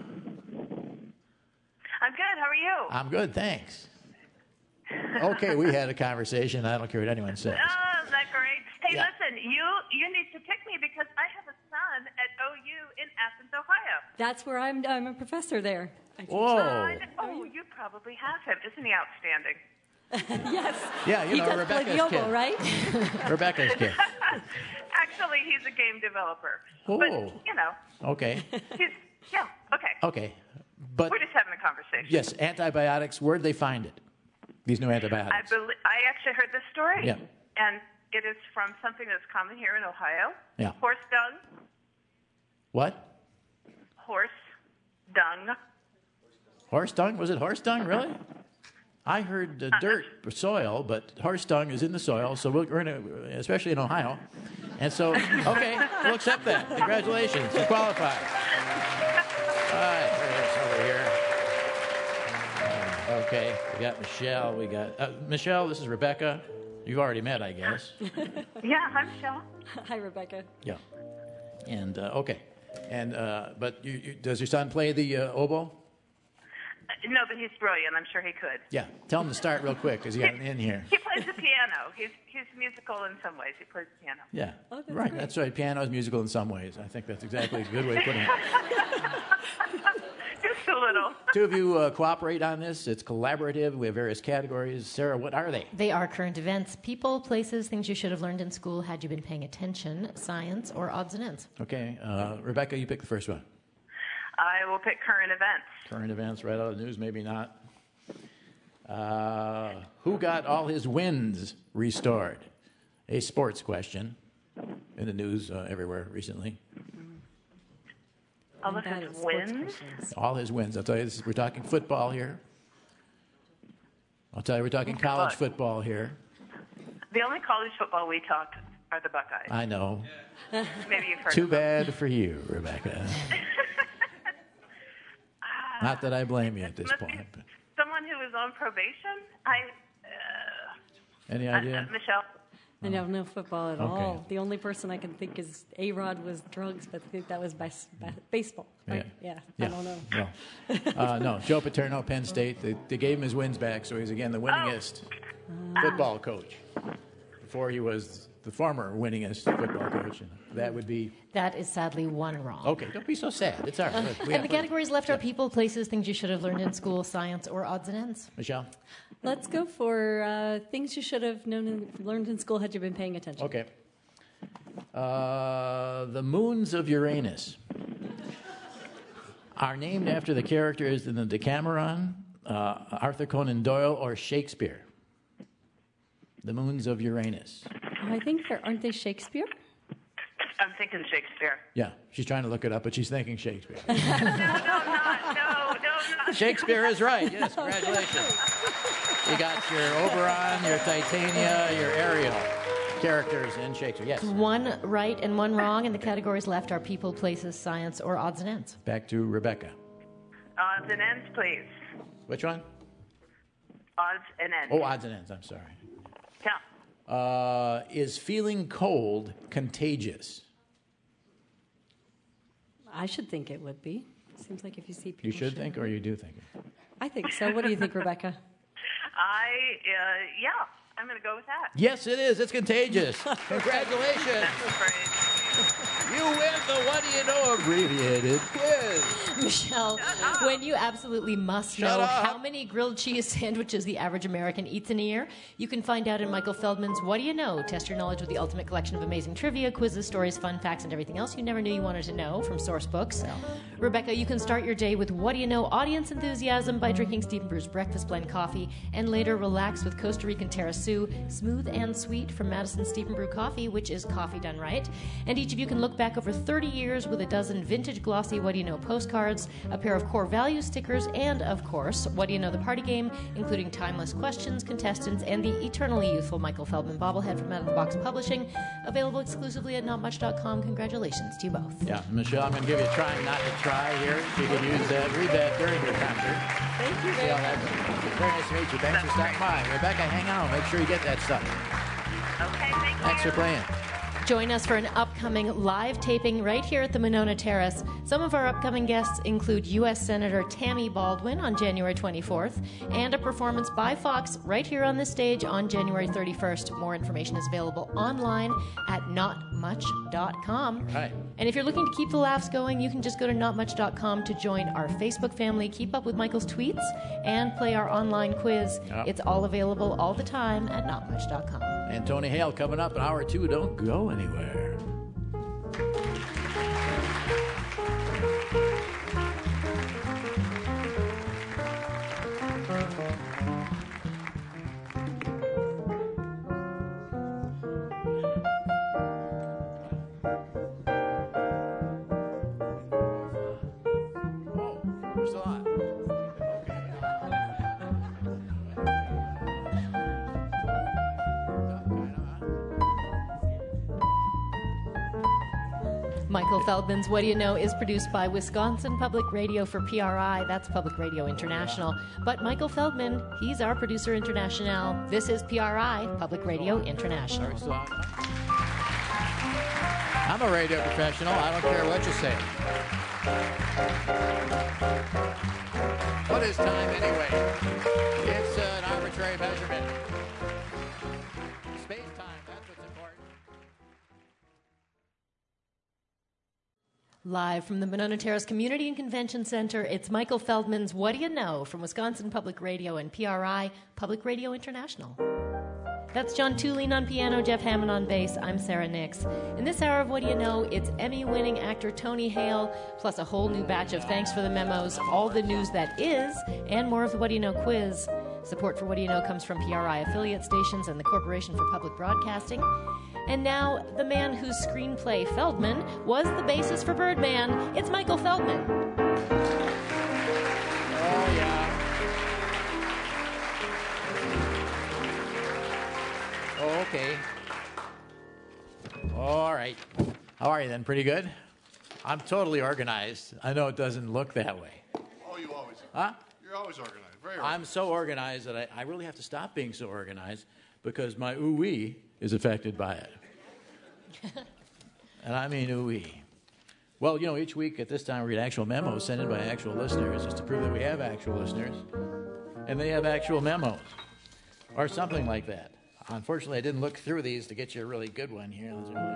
I'm good. How are you? I'm good, thanks. Okay, we had a conversation. I don't care what anyone says. Oh, is that great? Hey, Yeah. listen, you you need to pick me because I have a son at O U in Athens, Ohio. That's where I'm. I'm a professor there. Whoa. Uh, oh, you probably have him. Isn't he outstanding? Yes. Yeah, you he know, does Rebecca's play the oboe, kid. right? Rebecca's kid. Actually, he's a game developer. Oh. But, you know, Okay. he's, yeah, okay. Okay. But We're just having a conversation. yes, antibiotics. Where'd they find it? These new I, antibiotics. bel I actually heard this story. Yeah. And it is from something that's common here in Ohio. Yeah. Horse dung. What? Horse dung. Horse dung? Was it horse dung? Really? I heard uh, dirt soil, but horse dung is in the soil. So we're going to, especially in Ohio, and so okay, we'll accept that. Congratulations, you qualify. All right, there's over here. Uh, okay, we got Michelle. We got uh, Michelle. This is Rebecca. You've already met, I guess. Yeah, hi, Michelle. Hi, Rebecca. Yeah. And uh, okay, and uh, but you, you, does your son play the uh, oboe? Uh, no, but he's brilliant. I'm sure he could. Yeah. Tell him to start real quick because he got in here. He plays the piano. He's he's musical in some ways. He plays the piano. Yeah. Oh, that's right. great. That's right. Piano is musical in some ways. I think that's exactly a good way of putting it. Just a little. Two of you uh, cooperate on this. It's collaborative. We have various categories. Sarah, what are they? They are current events, people, places, things you should have learned in school had you been paying attention, science, or odds and ends. Okay. Uh, Rebecca, you pick the first one. I will pick current events. Current events, right out of the news, maybe not. Uh, who got all his wins restored? A sports question in the news uh, everywhere recently. All of his wins. All his wins. I'll tell you, this is, we're talking football here. I'll tell you, we're talking college football here. The only college football we talk are the Buckeyes. I know. Maybe you've heard Too of them. bad for you, Rebecca. Not that I blame you at this Must be point. But someone who is on probation. I. Uh, any uh, idea? uh, Michelle. I don't know football at Okay. all. The only person I can think is A-Rod was drugs, but I think that was bas- ba- baseball. Right? Yeah. Yeah. I don't know. No. Uh, no. Joe Paterno, Penn State. They, they gave him his wins back, so he's again the winningest football coach. Before he was the former winningest football coach, and that would be. That is sadly one wrong. Okay, don't be so sad. It's all right. Look, we And have- the categories left are people, places, things you should have learned in school, science, or odds and ends. Michelle? Let's go for uh, things you should have known and learned in school had you been paying attention. Okay. Uh, the moons of Uranus are named after the characters in the Decameron, uh, Arthur Conan Doyle, or Shakespeare. The moons of Uranus. I think they're, aren't they Shakespeare? I'm thinking Shakespeare. Yeah, she's trying to look it up, but she's thinking Shakespeare. no, no, not. No, no, not. Shakespeare is right. Yes, congratulations. You got your Oberon, your Titania, your Ariel characters in Shakespeare. Yes. One right and one wrong, and the categories left are people, places, science, or odds and ends. Back to Rebecca. Odds and ends, please. Which one? Odds and ends. Oh, odds and ends. I'm sorry. Yeah. Uh, is feeling cold contagious? I should think it would be. Seems like if you see people. You should think, or you do think it? I think so. What do you think, Rebecca? I, uh, yeah, I'm going to go with that. Yes, it is. It's contagious. Congratulations. You win the What Do You Know abbreviated quiz. Michelle, when you absolutely must Shut know up. how many grilled cheese sandwiches the average American eats in a year, you can find out in Michael Feldman's What Do You Know? Test your knowledge with the ultimate collection of amazing trivia, quizzes, stories, fun facts, and everything else you never knew you wanted to know from source books. Rebecca, you can start your day with What Do You Know? Audience enthusiasm by drinking Stephen Brew's Breakfast Blend coffee, and later relax with Costa Rican Terrasu, smooth and sweet from Madison Stephen Brew Coffee, which is coffee done right. And each of you can look back over thirty years with a dozen vintage glossy What Do You Know postcards, a pair of core value stickers, and, of course, What Do You Know the party game, including timeless questions, contestants, and the eternally youthful Michael Feldman bobblehead from Out of the Box Publishing, available exclusively at not much dot com. Congratulations to you both. Yeah, Michelle, I'm going to give you a trying not to try here. You could use that, read that during your concert. Thank you See how that's very nice to meet you. Thanks for stopping by. Rebecca, hang on. Make sure you get that stuff. Okay, thank you. Thanks for playing. Join us for an upcoming live taping right here at the Monona Terrace. Some of our upcoming guests include U S Senator Tammy Baldwin on January twenty-fourth and a performance by Fox right here on this stage on January thirty-first. More information is available online at not much dot com. Right. And if you're looking to keep the laughs going, you can just go to not much dot com to join our Facebook family, keep up with Michael's tweets, and play our online quiz. Yeah. It's all available all the time at not much dot com. And Tony Hale coming up in hour two. Don't go anywhere. Michael Feldman's What Do You Know is produced by Wisconsin Public Radio for P R I. That's Public Radio International. But Michael Feldman, he's our producer international. This is P R I, Public Radio International. I'm a radio professional. I don't care what you say. What is time anyway? It's uh, an arbitrary measurement. Space-time, that's what's important. Live from the Monona Terrace Community and Convention Center, it's Michael Feldman's What Do You Know from Wisconsin Public Radio and P R I, Public Radio International. That's John Tulin on piano, Jeff Hammond on bass. I'm Sarah Nix. In this hour of What Do You Know, it's Emmy-winning actor Tony Hale, plus a whole new batch of thanks for the memos, all the news that is, and more of the What Do You Know quiz. Support for What Do You Know comes from P R I affiliate stations and the Corporation for Public Broadcasting. And now, the man whose screenplay, Feldman, was the basis for Birdman, it's Michael Feldman. Oh, yeah. Oh, okay. All right. How are you then? Pretty good? I'm totally organized. I know it doesn't look that way. Oh, you always are. Huh? You're always organized. Very organized. I'm so organized that I, I really have to stop being so organized because my ooh-wee is affected by it. And I mean ooh-wee. Well, you know, each week at this time we get actual memos sent in by actual listeners just to prove that we have actual listeners. And they have actual memos. Or something like that. Unfortunately, I didn't look through these to get you a really good one here.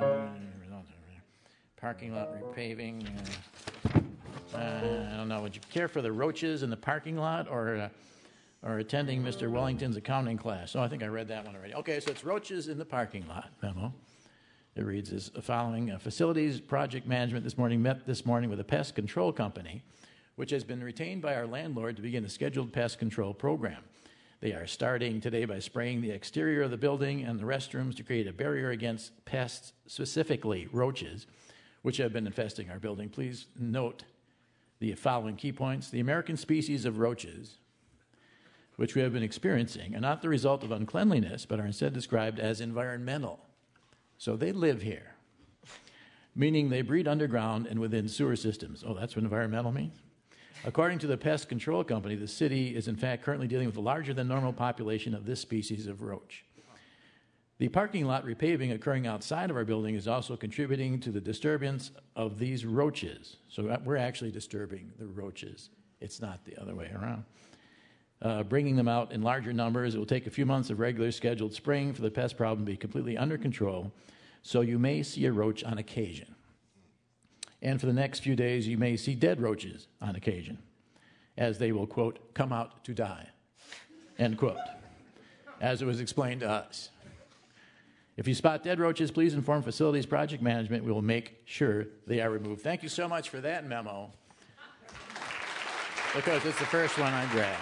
Parking lot repaving. Uh, uh, I don't know. Would you care for the roaches in the parking lot or uh, or attending Mister Wellington's accounting class? Oh, I think I read that one already. Okay, so it's roaches in the parking lot memo. It reads as following. Uh, Facilities Project Management this morning met this morning with a pest control company, which has been retained by our landlord to begin a scheduled pest control program. They are starting today by spraying the exterior of the building and the restrooms to create a barrier against pests, specifically roaches, which have been infesting our building. Please note the following key points. The American species of roaches, which we have been experiencing, are not the result of uncleanliness, but are instead described as environmental. So they live here, meaning they breed underground and within sewer systems. Oh, that's what environmental means? According to the pest control company, the city is in fact currently dealing with a larger than normal population of this species of roach. The parking lot repaving occurring outside of our building is also contributing to the disturbance of these roaches. So we're actually disturbing the roaches. It's not the other way around. Uh, bringing them out in larger numbers, it will take a few months of regular scheduled spraying for the pest problem to be completely under control, so you may see a roach on occasion. And for the next few days, you may see dead roaches on occasion, as they will, quote, come out to die, end quote, as it was explained to us. If you spot dead roaches, please inform Facilities Project Management. We will make sure they are removed. Thank you so much for that memo, because it's the first one I grabbed.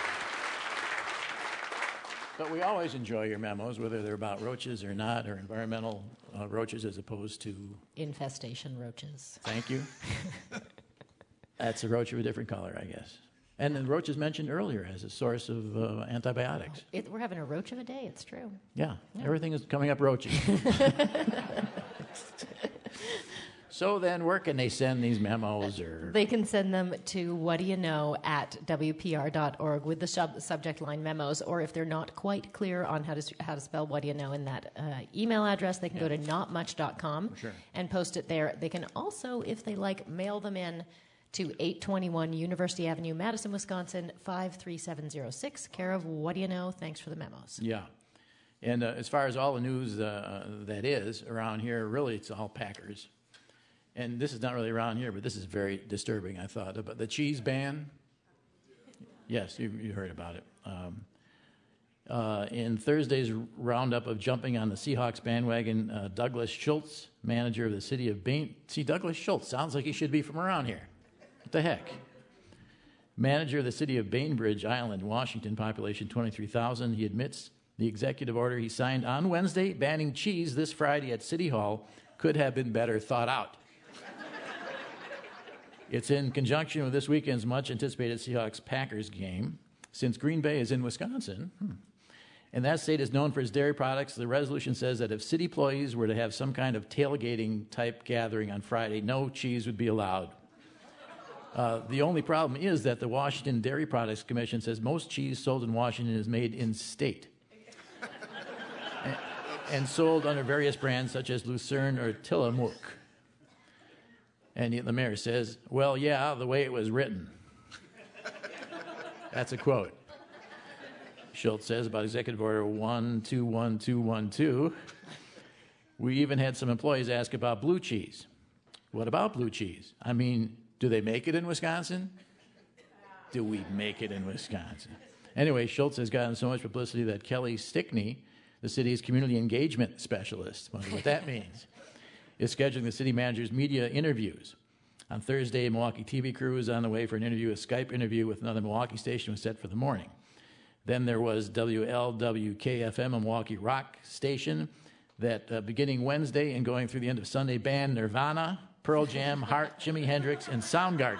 But we always enjoy your memos, whether they're about roaches or not, or environmental uh, roaches as opposed to... infestation roaches. Thank you. That's a roach of a different color, I guess. And the roach is mentioned earlier as a source of uh, antibiotics. It, we're having a roach of a day, it's true. Yeah, yeah. Everything is coming up roachy. So then, where can they send these memos? Or They can send them to what do you know at W P R dot org with the sub- subject line memos, or if they're not quite clear on how to how to spell what do you know in that uh, email address, they can yeah. go to not much dot com sure. and post it there. They can also, if they like, mail them in to eight twenty-one University Avenue, Madison, Wisconsin, five three seven zero six, care of What Do You Know? Thanks for the memos. Yeah. And uh, as far as all the news uh, that is around here, really it's all Packers. And this is not really around here, but this is very disturbing, I thought. But the cheese ban, yes, you, you heard about it. Um, uh, in Thursday's roundup of jumping on the Seahawks bandwagon, uh, Douglas Schultz, manager of the city of Bain... See, Douglas Schultz sounds like he should be from around here. What the heck? Manager of the city of Bainbridge Island, Washington, population twenty-three thousand. He admits the executive order he signed on Wednesday banning cheese this Friday at City Hall could have been better thought out. It's in conjunction with this weekend's much-anticipated Seahawks-Packers game, since Green Bay is in Wisconsin, hmm, And that state is known for its dairy products. The resolution says that if city employees were to have some kind of tailgating type gathering on Friday, no cheese would be allowed. Uh, the only problem is that the Washington Dairy Products Commission says most cheese sold in Washington is made in state and, and sold under various brands such as Lucerne or Tillamook. And the mayor says, well, yeah, the way it was written. That's a quote. Schultz says about Executive Order one two one two one two, we even had some employees ask about blue cheese. What about blue cheese? I mean, do they make it in Wisconsin? Do we make it in Wisconsin? Anyway, Schultz has gotten so much publicity that Kelly Stickney, the city's community engagement specialist, wonder what that means, is scheduling the city manager's media interviews. On Thursday, Milwaukee T V crew was on the way for an interview. A Skype interview with another Milwaukee station was set for the morning. Then there was W L W K F M, a Milwaukee rock station, that uh, beginning Wednesday and going through the end of Sunday banned Nirvana, Pearl Jam, Heart, Jimi Hendrix, and Soundgarden.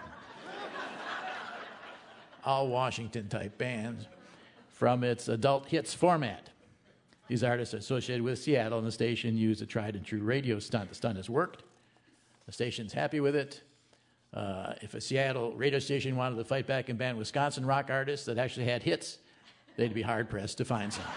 All Washington-type bands from its adult hits format. These artists are associated with Seattle, and the station used a tried-and-true radio stunt. The stunt has worked. The station's happy with it. Uh, if a Seattle radio station wanted to fight back and ban Wisconsin rock artists that actually had hits, they'd be hard-pressed to find some.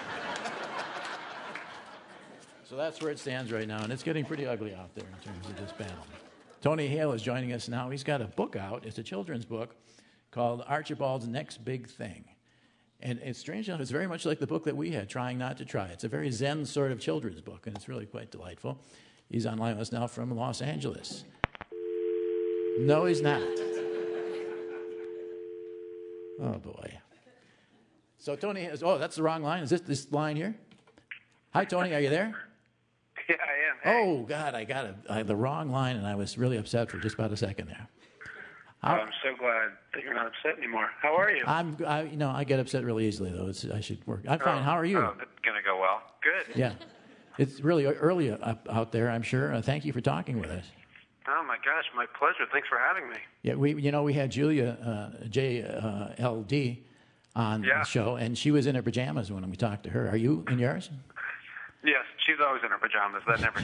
So that's where it stands right now, and it's getting pretty ugly out there in terms of this battle. Tony Hale is joining us now. He's got a book out. It's a children's book called Archibald's Next Big Thing. And it's strange enough, it's very much like the book that we had, Trying Not to Try. It's a very Zen sort of children's book, and it's really quite delightful. He's online with us now from Los Angeles. No, he's not. Oh, boy. So Tony has, oh, that's the wrong line. Is this this line here? Hi, Tony, are you there? Yeah, I am. Hey. Oh, God, I got a, I, the wrong line, and I was really upset for just about a second there. Oh, I'm so glad that you're not upset anymore. How are you? I'm, I, you know, I get upset really easily, though. It's, I should work. I'm fine. Oh, How are you? Oh, it's going to go well. Good. Yeah. It's really early up out there, I'm sure. Uh, thank you for talking with us. Oh, my gosh, my pleasure. Thanks for having me. Yeah, we, you know, we had Julia uh, J L D on yeah. the show, and she was in her pajamas when we talked to her. Are you in yours? Yes, she's always in her pajamas. That never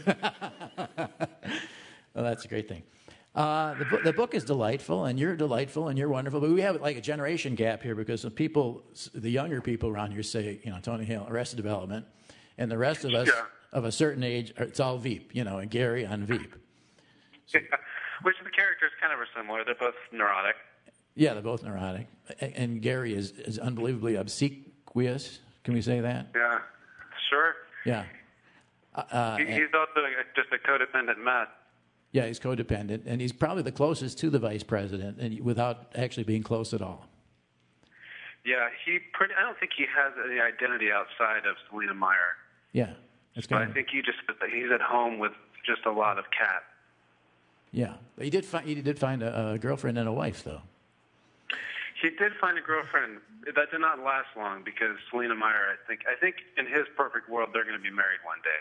changes. Well, that's a great thing. Uh, the, the book is delightful, and you're delightful, and you're wonderful. But we have like a generation gap here because the people, the younger people around here say, you know, Tony Hale, Arrested Development, and the rest of us yeah. of a certain age, it's all Veep, you know, and Gary on Veep. So, yeah. Which the characters kind of are similar. They're both neurotic. Yeah, they're both neurotic, and, and Gary is, is unbelievably obsequious. Can we say that? Yeah, sure. Yeah. Uh, he, he's also just a codependent mess. Yeah, he's codependent, and he's probably the closest to the vice president, and without actually being close at all. Yeah, he pretty. I don't think he has any identity outside of Selena Meyer. Yeah, that's but kind I of. think he just he's at home with just a lot of cat. Yeah, he did find he did find a, a girlfriend and a wife, though. He did find a girlfriend. That did not last long because Selena Meyer. I think. I think in his perfect world, they're going to be married one day.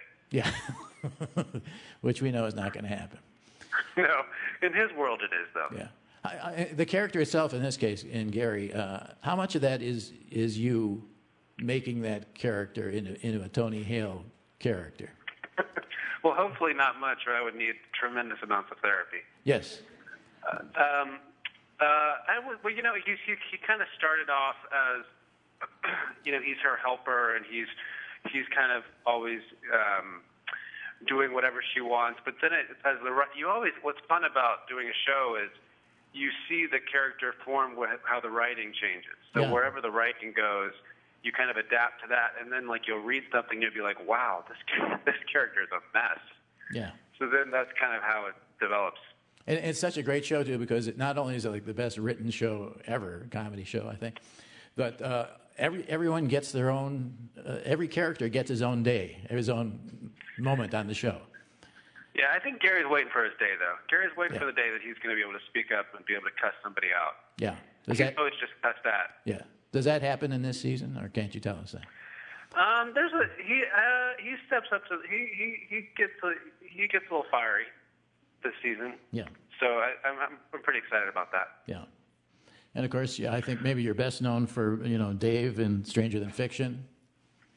Yeah, which we know is not going to happen. No, in his world it is, though. Yeah. I, I, the character itself, in this case, in Gary, uh, how much of that is is you making that character into, into a Tony Hale character? Well, hopefully not much, or I would need tremendous amounts of therapy. Yes. Uh, um, uh, I would, well, you know, he he, he kind of started off as, you know, he's her helper, and he's he's kind of always um, doing whatever she wants. But then, it, as the you always, what's fun about doing a show is you see the character form with how the writing changes. So Yeah. wherever the writing goes, you kind of adapt to that, and then like you'll read something, you'll be like, wow, this this character is a mess. Yeah. So then that's kind of how it develops. And it's such a great show too, because it not only is it like the best written show ever, comedy show, I think, but uh, every everyone gets their own. Uh, every character gets his own day, his own moment on the show. Yeah, I think Gary's waiting for his day, though. Gary's waiting Yeah. for the day that he's going to be able to speak up and be able to cuss somebody out. Yeah. Does He's that? always just cuss that. Yeah. Does that happen in this season, or can't you tell us that? Um, there's a he. Uh, he steps up to he he he gets a, he gets a little fiery this season. Yeah. So I, I'm I'm I'm pretty excited about that. Yeah. And of course, yeah, I think maybe you're best known for you know Dave in Stranger Than Fiction.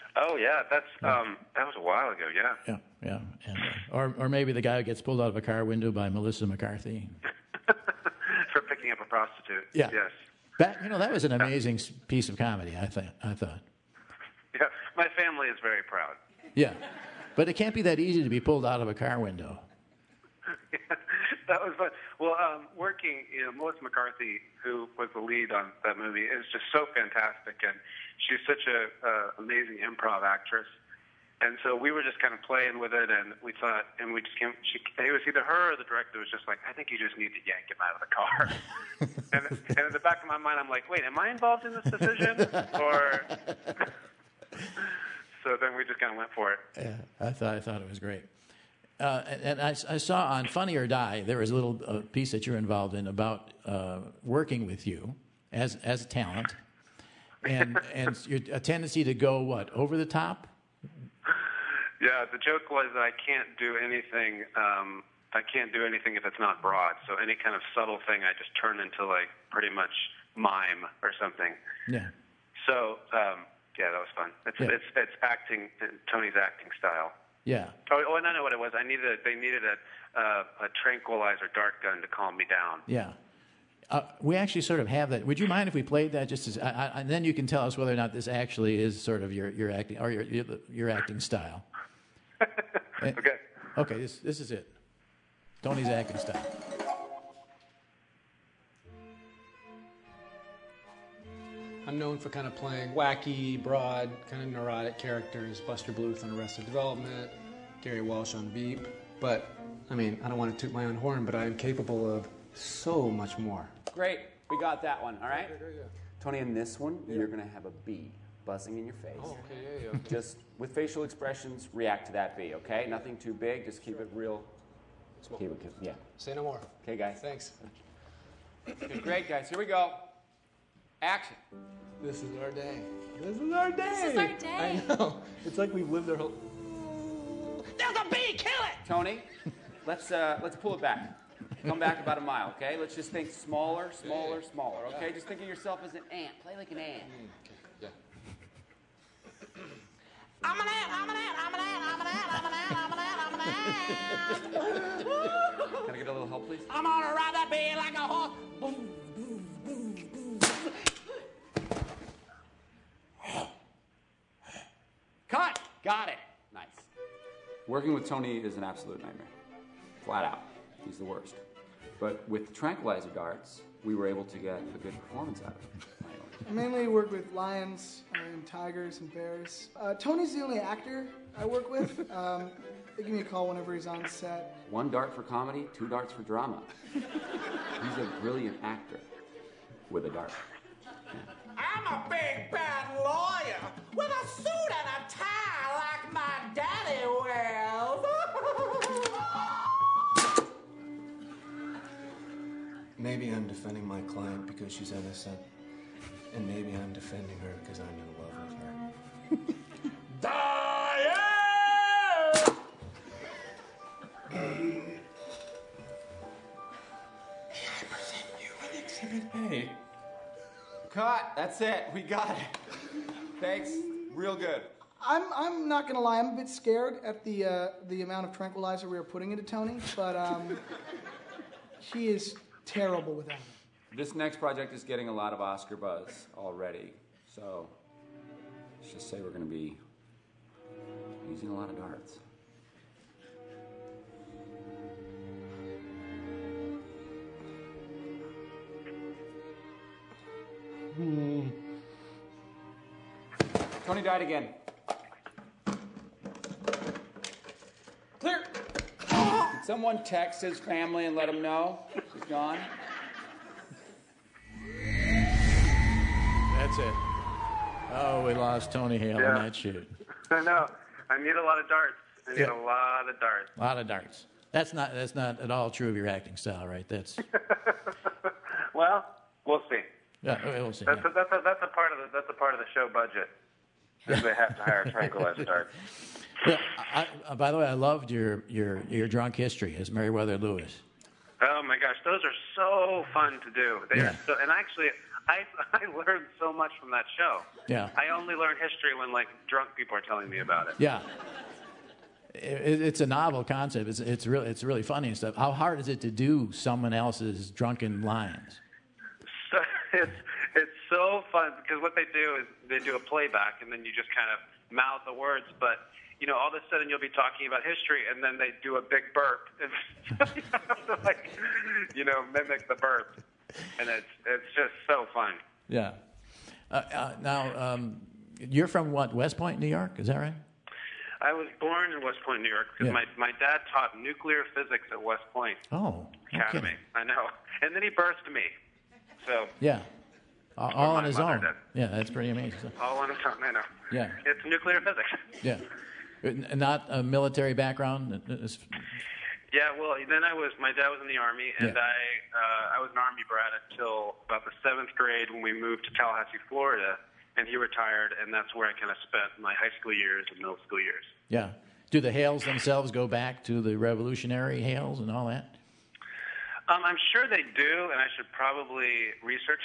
Oh yeah, that's um, that was a while ago. Yeah. Yeah, yeah. And, uh, or or maybe the guy who gets pulled out of a car window by Melissa McCarthy. For picking up a prostitute. Yeah. Yes. That you know that was an amazing s piece of comedy. I think. I thought. Yeah, my family is very proud. Yeah, but it can't be that easy to be pulled out of a car window. That was fun. Well, um, working, you know, Melissa McCarthy, who was the lead on that movie, is just so fantastic, and she's such a uh, amazing improv actress. And so we were just kind of playing with it, and we thought, and we just came. She, it was either her or the director was just like, I think you just need to yank him out of the car. and, and in the back of my mind, I'm like, wait, am I involved in this decision? Or so then we just kind of went for it. Yeah, I thought I thought it was great. Uh, and and I, I saw on Funny or Die there was a little uh, piece that you're involved in about uh, working with you as as a talent, and and your a tendency to go what over the top. Yeah, the joke was that I can't do anything. Um, I can't do anything if it's not broad. So any kind of subtle thing, I just turn into like pretty much mime or something. Yeah. So um, yeah, that was fun. It's Yeah. it's it's acting, Tony's acting style. Yeah. Oh, oh, and I know what it was. I needed a, they needed a uh, a tranquilizer dart gun to calm me down. Yeah. Uh, we actually sort of have that. Would you mind if we played that just as, I, I, and then you can tell us whether or not this actually is sort of your, your acting or your, your your acting style. Okay. Okay. This this is it. Tony's acting style. I'm known for kind of playing wacky, broad, kind of neurotic characters. Buster Bluth on Arrested Development, Gary Walsh on Veep. But, I mean, I don't want to toot my own horn, but I am capable of so much more. Great. We got that one, all right? Tony, in this one, you're going to have a bee buzzing in your face. Oh, okay, yeah, yeah. Okay. Just with facial expressions, react to that bee, okay? Nothing too big. Just keep it real. Small. Keep it, yeah. Say no more. Okay, guys. Thanks. Okay, great, guys. Here we go. Action. This is our day. This is our day. This is our day. I know. It's like we've lived our whole... There's a bee! Kill it! Tony, let's uh, let's pull it back. Come back about a mile, okay? Let's just think smaller, smaller, smaller, okay? Just think of yourself as an ant. Play like an ant. Yeah. I'm an ant, I'm an ant, I'm an ant, I'm an ant, I'm an ant, I'm an ant, I'm an ant. Can I get a little help, please? I'm gonna ride that bee like a horse. Boom, boom, boom, boom. Cut! Got it. Nice. Working with Tony is an absolute nightmare. Flat out. He's the worst. But with tranquilizer darts, we were able to get a good performance out of it. I mainly work with lions and tigers and bears. Uh, Tony's the only actor I work with. Um, they give me a call whenever he's on set. One dart for comedy, two darts for drama. He's a brilliant actor with a dart. I'm a big bad lawyer with a suit and a tie like my daddy wears. Maybe I'm defending my client because she's innocent. And maybe I'm defending her because I'm in love with her. Diane! I present you with Exhibit A. Cut. That's it. We got it. Thanks. Real good. I'm I'm not gonna lie. I'm a bit scared at the uh, the amount of tranquilizer we were putting into Tony, but um, he is terrible without it. This next project is getting a lot of Oscar buzz already. So let's just say we're going to be using a lot of darts. Hmm. Tony died again. Clear. Did someone text his family and let him know he's gone? That's it. Oh, we lost Tony Hale Yeah. on that shoot. I know. I need a lot of darts. I need Yeah. a lot of darts. A lot of darts. That's not that's not at all true of your acting style, right? That's Well, we'll see. yeah. We'll see. That's yeah. a, that's a, that's a part of the that's a part of the show budget. Is they have to hire a tranquilizer dart. Yeah, I, I, by the way, I loved your your your drunk history as Meriwether Lewis. Oh my gosh, those are so fun to do. They Yeah. are so, and actually, I I learned so much from that show. Yeah. I only learn history when like drunk people are telling me about it. Yeah. It, it's a novel concept. It's it's really it's really funny and stuff. How hard is it to do someone else's drunken lines? So it's it's so fun because what they do is they do a playback and then you just kind of mouth the words, but you know, all of a sudden you'll be talking about history and then they do a big burp and you have to like you know mimic the burp, and it's it's just so fun. Yeah. Uh, uh, now um, you're from what, West Point, New York? Is that right? I was born in West Point, New York, because Yeah. my, my dad taught nuclear physics at West Point Oh. Academy. Okay. I know. And then he birthed me. So, Yeah. All, all on my his mother own. did. Yeah, that's pretty amazing. all on his own, I know. Yeah. It's nuclear physics. Yeah. N- Not a military background. It's- Yeah, well, then I was, my dad was in the Army, and Yeah. I uh, I was an Army brat until about the seventh grade when we moved to Tallahassee, Florida, and he retired, and that's where I kind of spent my high school years and middle school years. Yeah. Do the Hales themselves go back to the Revolutionary Hales and all that? Um, I'm sure they do, and I should probably research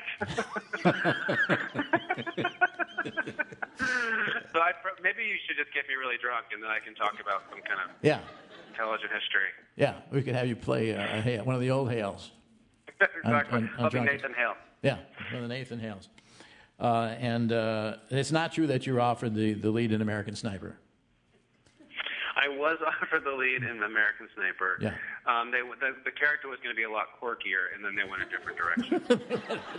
that. So I, pro- maybe you should just get me really drunk, and then I can talk about some kind of Yeah. intelligent history. Yeah. We could have you play a, a Hale, one of the old Hales. Exactly. on- on I'll be drunk- Nathan Hale. Yeah, one of the Nathan Hales. Uh, and uh, it's not true that you were offered the, the lead in American Sniper. I was offered the lead in American Sniper. Yeah. Um, they, the, the character was going to be a lot quirkier, and then they went a different direction.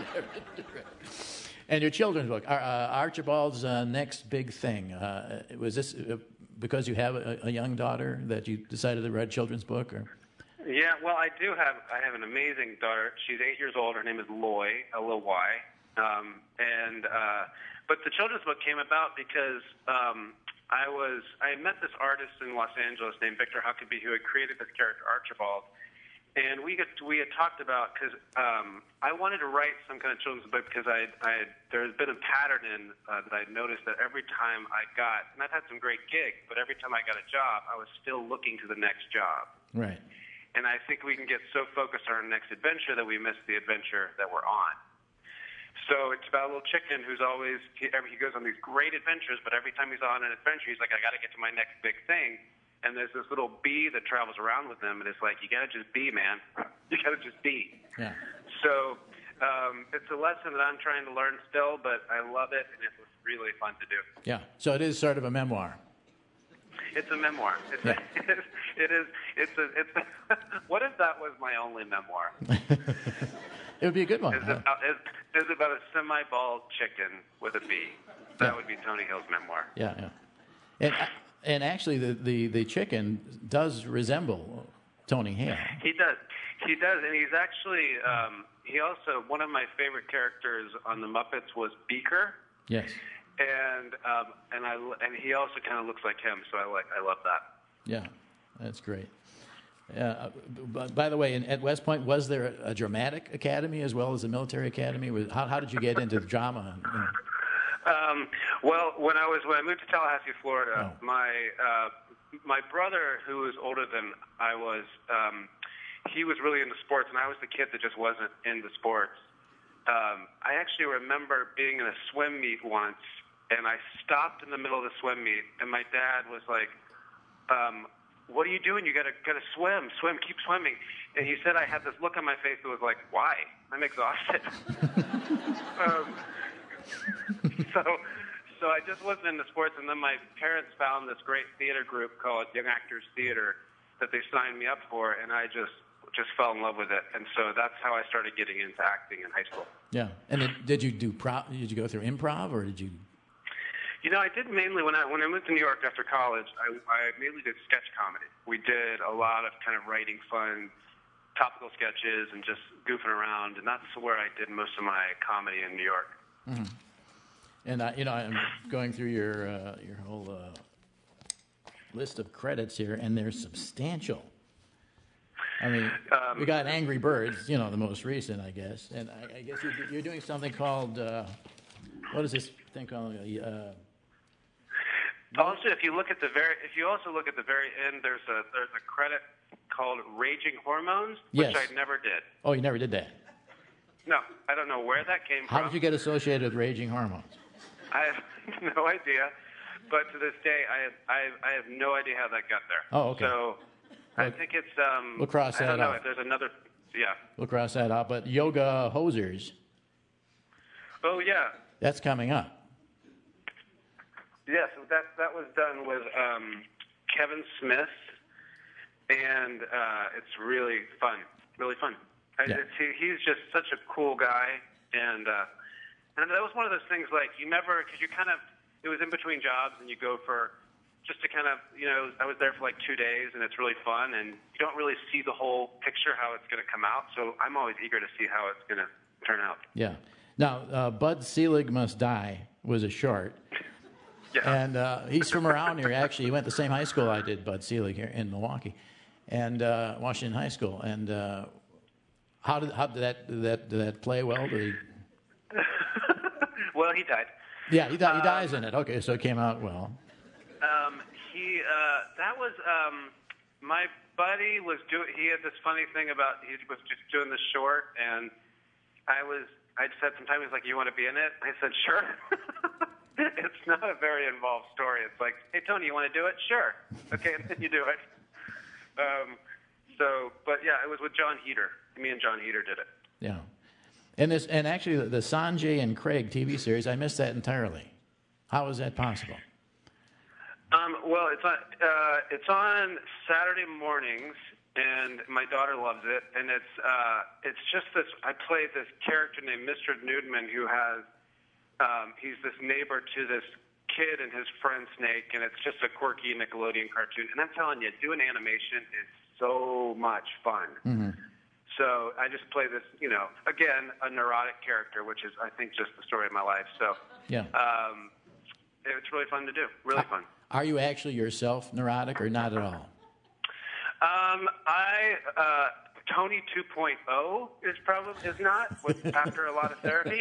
And your children's book, Ar- uh, Archibald's uh, Next Big Thing. Uh, was this uh, because you have a, a young daughter that you decided to write a children's book? Or? Yeah, well, I do have. I have an amazing daughter. She's eight years old. Her name is Loy, L O Y. Um, and uh, but the children's book came about because um, I was I met this artist in Los Angeles named Victor Huckabee who had created this character Archibald, and we got we had talked about because um, I wanted to write some kind of children's book because I I there has been a pattern in uh, that I noticed that every time I got, and I've had some great gigs, but every time I got a job, I was still looking to the next job. Right. And I think we can get so focused on our next adventure that we miss the adventure that we're on. So it's about a little chicken who's always, he, every, he goes on these great adventures, but every time he's on an adventure, he's like, I got to get to my next big thing. And there's this little bee that travels around with him, and it's like, you got to just be, man. You got to just be. Yeah. So um, it's a lesson that I'm trying to learn still, but I love it, and it was really fun to do. Yeah. So it is sort of a memoir. It's a memoir. It's Yeah. a, it is. It is. It's a. It's a, what if that was my only memoir? It would be a good one. It's huh? about, it's, it's about a semi-bald chicken with a bee. That would be Tony Hill's memoir. Yeah, yeah. And and actually, the, the, the chicken does resemble Tony Hale. He does. He does, and he's actually. Um, he also one of my favorite characters on the Muppets was Beaker, Yes. and um, and I and he also kind of looks like him. So I like. I love that. Yeah, that's great. Uh, b- by the way, in, at West Point, was there a, a dramatic academy as well as a military academy? Was- How, how did you get into the drama? And, and, Um, well, when I was when I moved to Tallahassee, Florida, Oh. my uh, my brother, who was older than I was, um, he was really into sports, and I was the kid that just wasn't into sports. Um, I actually remember being in a swim meet once, and I stopped in the middle of the swim meet, and my dad was like, um, "What are you doing? You gotta gotta swim, swim, keep swimming." And he said I had this look on my face that was like, "Why? I'm exhausted." um, so, so I just wasn't into sports, and then my parents found this great theater group called Young Actors Theater that they signed me up for, and I just just fell in love with it, and so that's how I started getting into acting in high school. yeah. And then, did you do pro- Did you go through improv, or did you? You know, I did mainly when I when I moved to New York after college. I, I mainly did sketch comedy. We did a lot of kind of writing fun, topical sketches, and just goofing around, and that's where I did most of my comedy in New York. Mm-hmm. And uh, you know, I'm going through your uh, your whole uh, list of credits here, and they're substantial. I mean, Um, we got Angry Birds, you know, the most recent, I guess, and I, I guess you're, you're doing something called uh, what is this thing called? Uh, Also, if you look at the very, if you also look at the very end, there's a there's a credit called Raging Hormones, which Yes. I never did. oh, you never did that. No, I don't know where that came How from. did you get associated with Raging Hormones? I have no idea. But to this day, I have, I have, I have no idea how that got there. Oh, okay. So I think it's, um, we'll cross I don't that know out. if there's another, yeah. We'll cross that out. But Yoga Hosers, Oh, yeah. that's coming up. Yes, that, that was done with um, Kevin Smith, and uh, it's really fun, really fun. I- Yeah. It's, he, he's just such a cool guy, and uh, and that was one of those things, like, you never, because you kind of, it was in between jobs, and you go for, just to kind of, you know, I was there for like two days, and it's really fun, and you don't really see the whole picture, how it's going to come out, so I'm always eager to see how it's going to turn out. Yeah. Now, uh, Bud Selig Must Die was a short. Yeah. And uh, he's from around here, actually. He went to the same high school I did, Bud Selig, here in Milwaukee, and uh, Washington High School. And uh, how did how did that did that did that play well? Did he... Well, he died. Yeah, he, di- he dies in it. Okay, so it came out well. Um, he uh, that was um, my buddy was doing. He had this funny thing about he was just doing the short, and I was. I said sometime he's like, "You want to be in it?" I said, "Sure." It's not a very involved story. It's like, "Hey Tony, you want to do it?" "Sure." Okay, and then you do it. Um, so, but yeah, it was with John Heater. Me and John Heater did it. Yeah. And this, and actually, the, the Sanjay and Craig T V series, I missed that entirely. How is that possible? Um, well, it's on uh, it's on Saturday mornings, and my daughter loves it. And it's uh, it's just this. I play this character named Mister Newdman, who has um, he's this neighbor to this kid and his friend Snake, and it's just a quirky Nickelodeon cartoon. And I'm telling you, doing animation is so much fun. Mm-hmm. So I just play this, you know, again, a neurotic character, which is, I think, just the story of my life. So Yeah. um, it's really fun to do. Really fun. Are you actually yourself neurotic or not at all? Um, I uh, Tony two point oh is probably is not with, after a lot of therapy.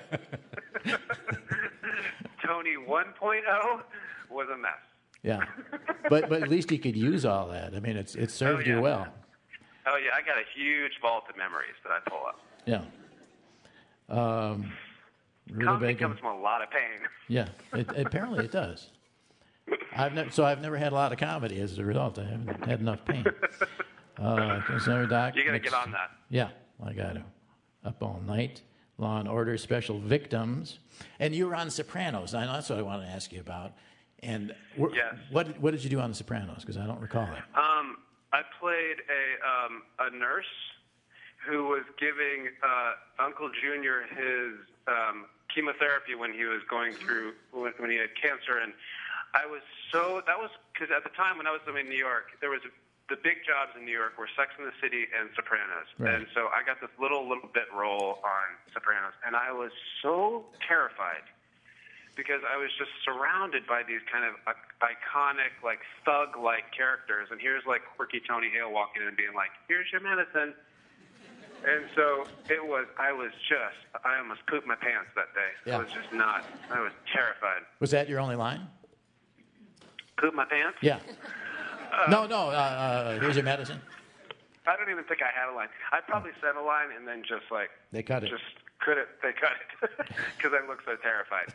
Tony one point oh was a mess. Yeah. But but at least you could use all that. I mean, it's it served Oh, yeah. you well. Oh yeah, I got a huge vault of memories that I pull up. Yeah. Um, really Comedy big. comes from a lot of pain. Yeah. It, apparently it does. I've never, so I've never had a lot of comedy as a result. I haven't had enough pain. Uh, Consumer Doc. You got to next- get on that. Yeah, I got to. Up All Night, Law and Order, Special Victims, and you were on Sopranos. I know that's what I wanted to ask you about. And wh- Yes. what what did you do on The Sopranos? Because I don't recall it. Um, I played a um, a nurse who was giving uh, Uncle Junior his um, chemotherapy when he was going through when, when he had cancer, and I was so that was because at the time when I was living in New York, there was the big jobs in New York were Sex and the City and Sopranos, Right. and so I got this little little bit role on Sopranos, and I was so terrified because I was just surrounded by these kind of uh, iconic, like thug-like characters, and here's like quirky Tony Hale walking in and being like, "Here's your medicine." And so it was, I was just, I almost pooped my pants that day. Yeah. I was just not, I was terrified. Was that your only line? Poop my pants? Yeah. Uh, no, no. Uh, uh, here's your medicine. I don't even think I had a line. I probably said a line and then just like, They cut it. just couldn't, they cut it because I looked so terrified.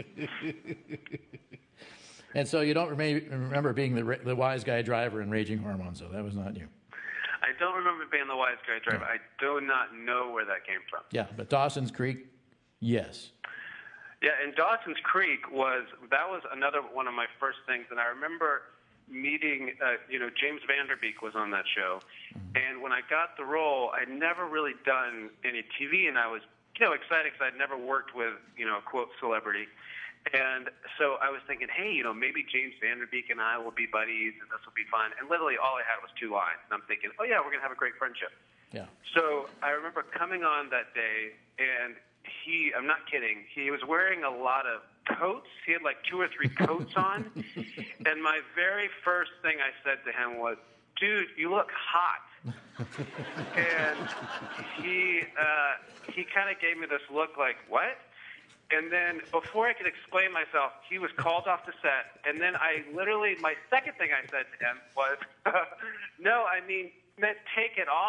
And so you don't rema- remember being the, ra- the wise guy driver in Raging Hormones, so that was not you. I don't remember being the wise guy driver. I do not know where that came from. Yeah, but Dawson's Creek, yes. Yeah, and Dawson's Creek was, that was another one of my first things, and I remember meeting, uh, you know, James Van Der Beek was on that show, and when I got the role, I'd never really done any T V, and I was, you know, excited because I'd never worked with, you know, quote, celebrity, and so I was thinking, hey, you know, maybe James Van Der Beek and I will be buddies, and this will be fun, and literally all I had was two lines, and I'm thinking, oh yeah, we're going to have a great friendship. Yeah. So I remember coming on that day, and he, I'm not kidding, he was wearing a lot of coats. He had like two or three coats on. And my very first thing I said to him was, dude, you look hot. And he, uh, he kind of gave me this look like, what? And then before I could explain myself, he was called off the set. And then I literally, my second thing I said to him was, no, I mean, meant take it off.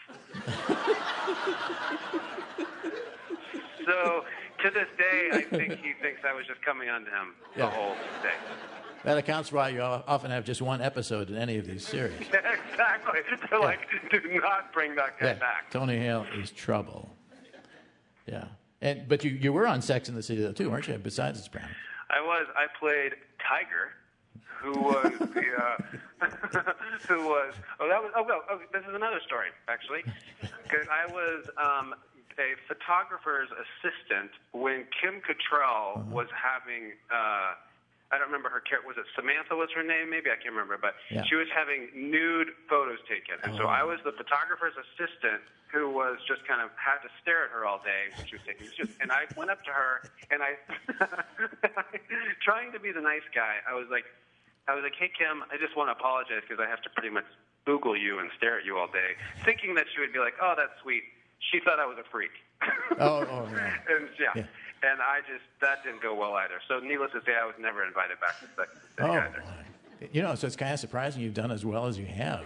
So to this day, I think he thinks I was just coming on to him the Yeah. whole day. That accounts for why you often have just one episode in any of these series. Yeah, exactly. They're like, do not bring that guy Yeah, back. Tony Hale is trouble. Yeah, and but you, you were on Sex and the City though too, weren't you? Besides Sopranos. I was. I played Tiger, who was the, uh, who was. Oh, that was. Oh, well, oh, this is another story actually, because I was um, a photographer's assistant when Kim Cattrall was having. Uh, I don't remember her character. Was it Samantha? Was her name? Maybe I can't remember. But Yeah. she was having nude photos taken, and so Oh. I was the photographer's assistant who was just kind of had to stare at her all day when she was taking these. And I went up to her, and I, trying to be the nice guy, I was like, I was like, hey Kim, I just want to apologize because I have to pretty much Google you and stare at you all day, thinking that she would be like, oh, that's sweet. She thought I was a freak. Oh, oh yeah. And yeah. Yeah. And I just, that didn't go well either. So needless to say, I was never invited back to Sex and the City Oh, either. you know, so it's kind of surprising you've done as well as you have.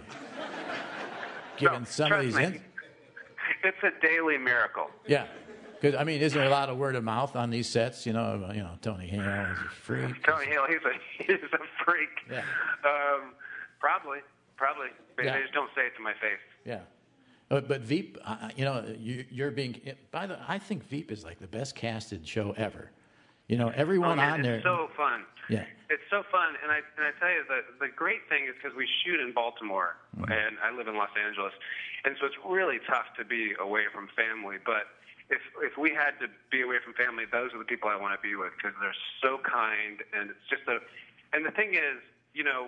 Given No, some of trust these, me. in- It's a daily miracle. yeah, because I mean, is there a lot of word of mouth on these sets? You know, you know, Tony Hale is a freak. Tony Hale, he's a, he's a freak. Yeah. Um, probably, probably. But Yeah. they just don't say it to my face. Yeah. But, but Veep, uh, you know, you, you're being. By the, I think Veep is like the best casted show ever. You know, everyone oh, man, on there. It's so fun. Yeah. It's so fun, and I and I tell you the the great thing is because we shoot in Baltimore, Mm-hmm. and I live in Los Angeles, and so it's really tough to be away from family. But if if we had to be away from family, those are the people I want to be with because they're so kind, and it's just a. And the thing is, you know,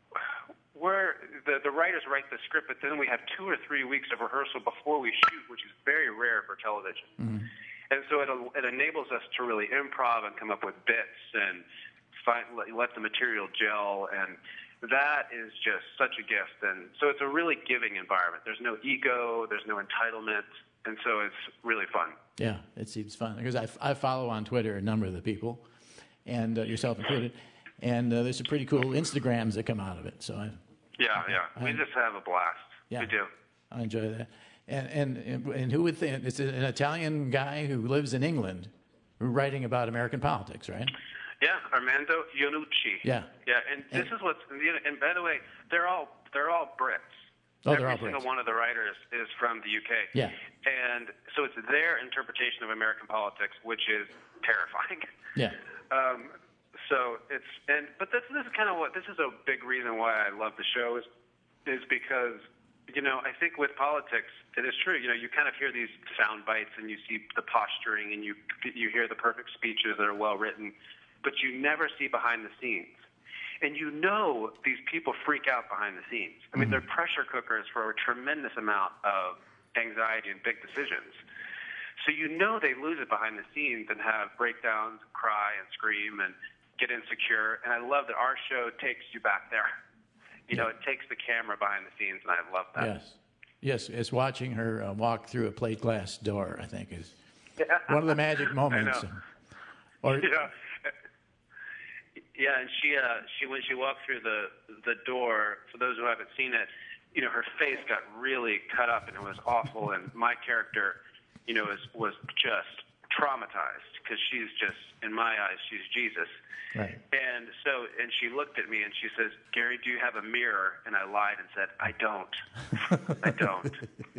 we're the the writers write the script, but then we have two or three weeks of rehearsal before we shoot, which is very rare for television. Mm-hmm. And so it, it enables us to really improv and come up with bits and find, let, let the material gel. And that is just such a gift. And so it's a really giving environment. There's no ego. There's no entitlement. And so it's really fun. Yeah, it seems fun because I, I follow on Twitter a number of the people, and uh, yourself included, and uh, there's some pretty cool Instagrams that come out of it. So I, Yeah, yeah. We Um, just have a blast. yeah. We do. I enjoy that. And, and and who would think it's an Italian guy who lives in England, writing about American politics, right? Yeah, Armando Iannucci. Yeah. Yeah, and this is what's. And by the way, they're all they're all Brits. Oh, Every they're all single Brits. one of the writers is from the U K. Yeah. And so it's their interpretation of American politics, which is terrifying. Yeah. Um, so it's and but this this is kind of what this is a big reason why I love the show is is because you know I think with politics it is true. You know you kind of hear these sound bites and you see the posturing and you you hear the perfect speeches that are well written, but you never see behind the scenes. And you know these people freak out behind the scenes. I mean, they're pressure cookers for a tremendous amount of anxiety and big decisions. So you know they lose it behind the scenes and have breakdowns, cry and scream and get insecure. And I love that our show takes you back there. You know, it takes the camera behind the scenes, and I love that. Yes. Yes, it's watching her uh, walk through a plate glass door, I think, is one of the magic moments. I know. Or, yeah. Yeah, and she uh, she when she walked through the the door, for those who haven't seen it, you know, her face got really cut up and it was awful. And my character, you know, was was just traumatized because she's just, in my eyes, she's Jesus. Right. And so, and she looked at me and she says, "Gary, do you have a mirror?" And I lied and said, "I don't. I don't."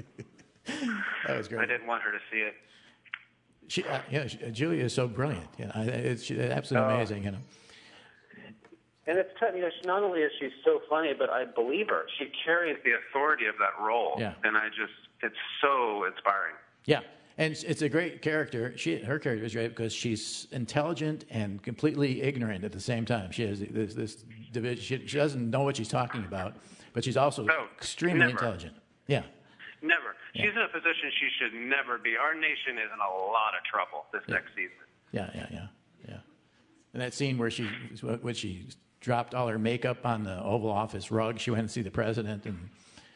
That was great. I didn't want her to see it. She, uh, yeah, she, uh, Julia is so brilliant. You know, I- it's she, absolutely Oh. amazing. You know. And it's tough, you know, she, not only is she so funny, but I believe her. She carries the authority of that role. Yeah. And I just, it's so inspiring. Yeah, and it's, it's a great character. She, her character is great because she's intelligent and completely ignorant at the same time. She has this, this division. She, she doesn't know what she's talking about, but she's also No, extremely never. intelligent. Yeah, Never. She's in a position she should never be. Our nation is in a lot of trouble this next season. yeah, yeah, yeah, yeah. And that scene where she, when she dropped all her makeup on the Oval Office rug, she went to see the president, and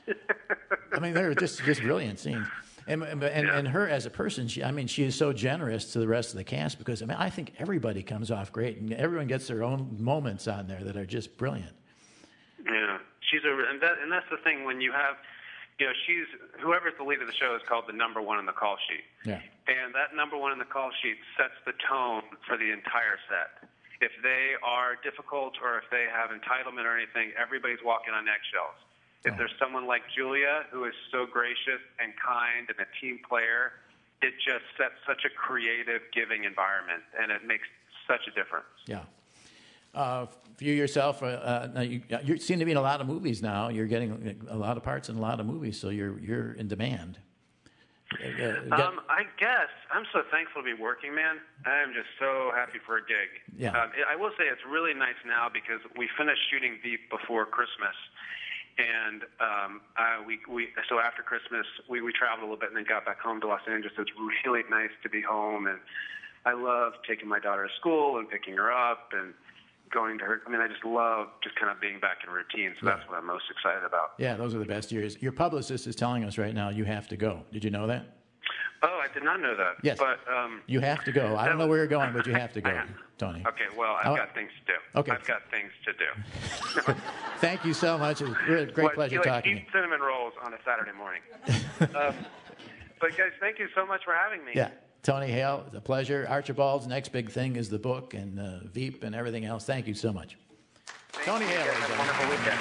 I mean, they're just just brilliant scenes. And and, and, and her as a person, she, I mean, she is so generous to the rest of the cast because I mean, I think everybody comes off great, and everyone gets their own moments on there that are just brilliant. Yeah. She's a, and, that, and that's the thing when you have, you know, she's whoever's the lead of the show is called the number one in the call sheet. Yeah. And that number one in the call sheet sets the tone for the entire set. If they are difficult or if they have entitlement or anything, everybody's walking on eggshells. If there's someone like Julia who is so gracious and kind and a team player, it just sets such a creative, giving environment, and it makes such a difference. Yeah. Uh, for you yourself, uh, uh, now you, you seem to be in a lot of movies now. You're getting a lot of parts in a lot of movies, so you're you're in demand. Uh, get, Um, I guess I'm so thankful to be working, man. I'm just so happy for a gig. Yeah. Um, I will say it's really nice now because we finished shooting Veep before Christmas, and um, uh, we we so after Christmas we we traveled a little bit and then got back home to Los Angeles. It's really nice to be home, and I love taking my daughter to school and picking her up and going to her. I mean, I just love just kind of being back in routine. So Yeah. that's what I'm most excited about. yeah, those are the best years. Your publicist is telling us right now you have to go. Did you know that? Oh, I did not know that. Yes. But um, You have to go. I don't know where you're going, but you have to go, Tony. okay, well, I've Oh. got things to do. Okay. I've got things to do. Thank you so much. It was a great What, pleasure you like talking to eat you. cinnamon rolls on a Saturday morning. um, but guys, thank you so much for having me. Yeah, Tony Hale, it's a pleasure. Archibald's next big thing is the book and uh, Veep and everything else. Thank you so much. Thank Tony you. Hale. Guys, have a wonderful weekend.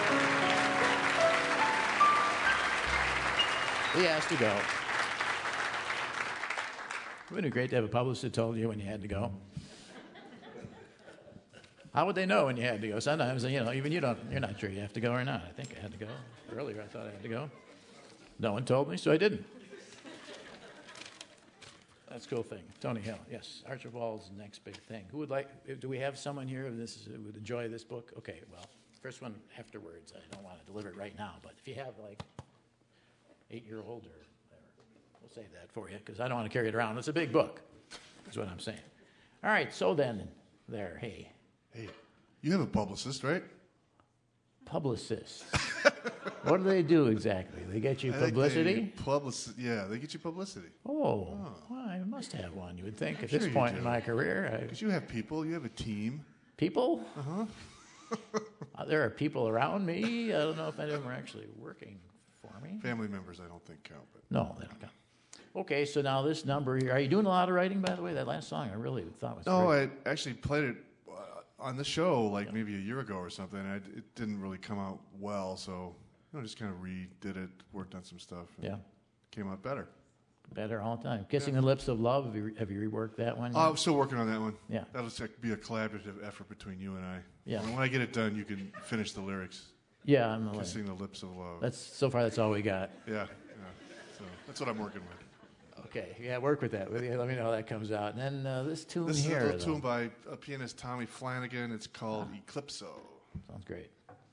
He has to go. Wouldn't it be great to have a publicist that told you when you had to go? How would they know when you had to go? Sometimes, you know, even you don't, you're not sure you have to go or not. I think I had to go. Earlier I thought I had to go. No one told me, so I didn't. That's a cool thing. Tony Hill, yes. Archibald's next big thing. Who would like, do we have someone here who this is, who would enjoy this book? Okay, well, first one afterwards. I don't want to deliver it right now, but if you have like eight-year-old or whatever, we'll save that for you because I don't want to carry it around. It's a big book, is what I'm saying. All right, so then, there, hey. Hey, you have a publicist, right? Publicist. What do they do exactly? They get you I think publicity? they publici- yeah, they get you publicity. Oh, well, I must have one, you would think, I'm at sure this you point do. in my career. Because you have people, you have a team. People? Uh-huh. Uh, there are people around me. I don't know if any of them are actually working for me. Family members, I don't think count. But No, they don't count. Okay, so now this number here. Are you doing a lot of writing, by the way? That last song I really thought was no, great. I actually played it uh, on the show like maybe a year ago or something. I, it didn't really come out well, so you know, just kind of redid it, worked on some stuff. And Yeah. Came out better. Better all the time. Kissing the Lips of Love. Have you, have you reworked that one? Oh, I'm still working on that one. Yeah. That'll just be a collaborative effort between you and I. Yeah. When, when I get it done, you can finish the lyrics. Yeah, I'm the Kissing the Lips of Love. That's so far. That's all we got. Yeah, yeah. So that's what I'm working with. Okay, yeah, work with that. Let me know how that comes out. And then uh, this tune This here. is a little though. tune by a pianist, Tommy Flanagan. It's called Eclipso. Sounds great.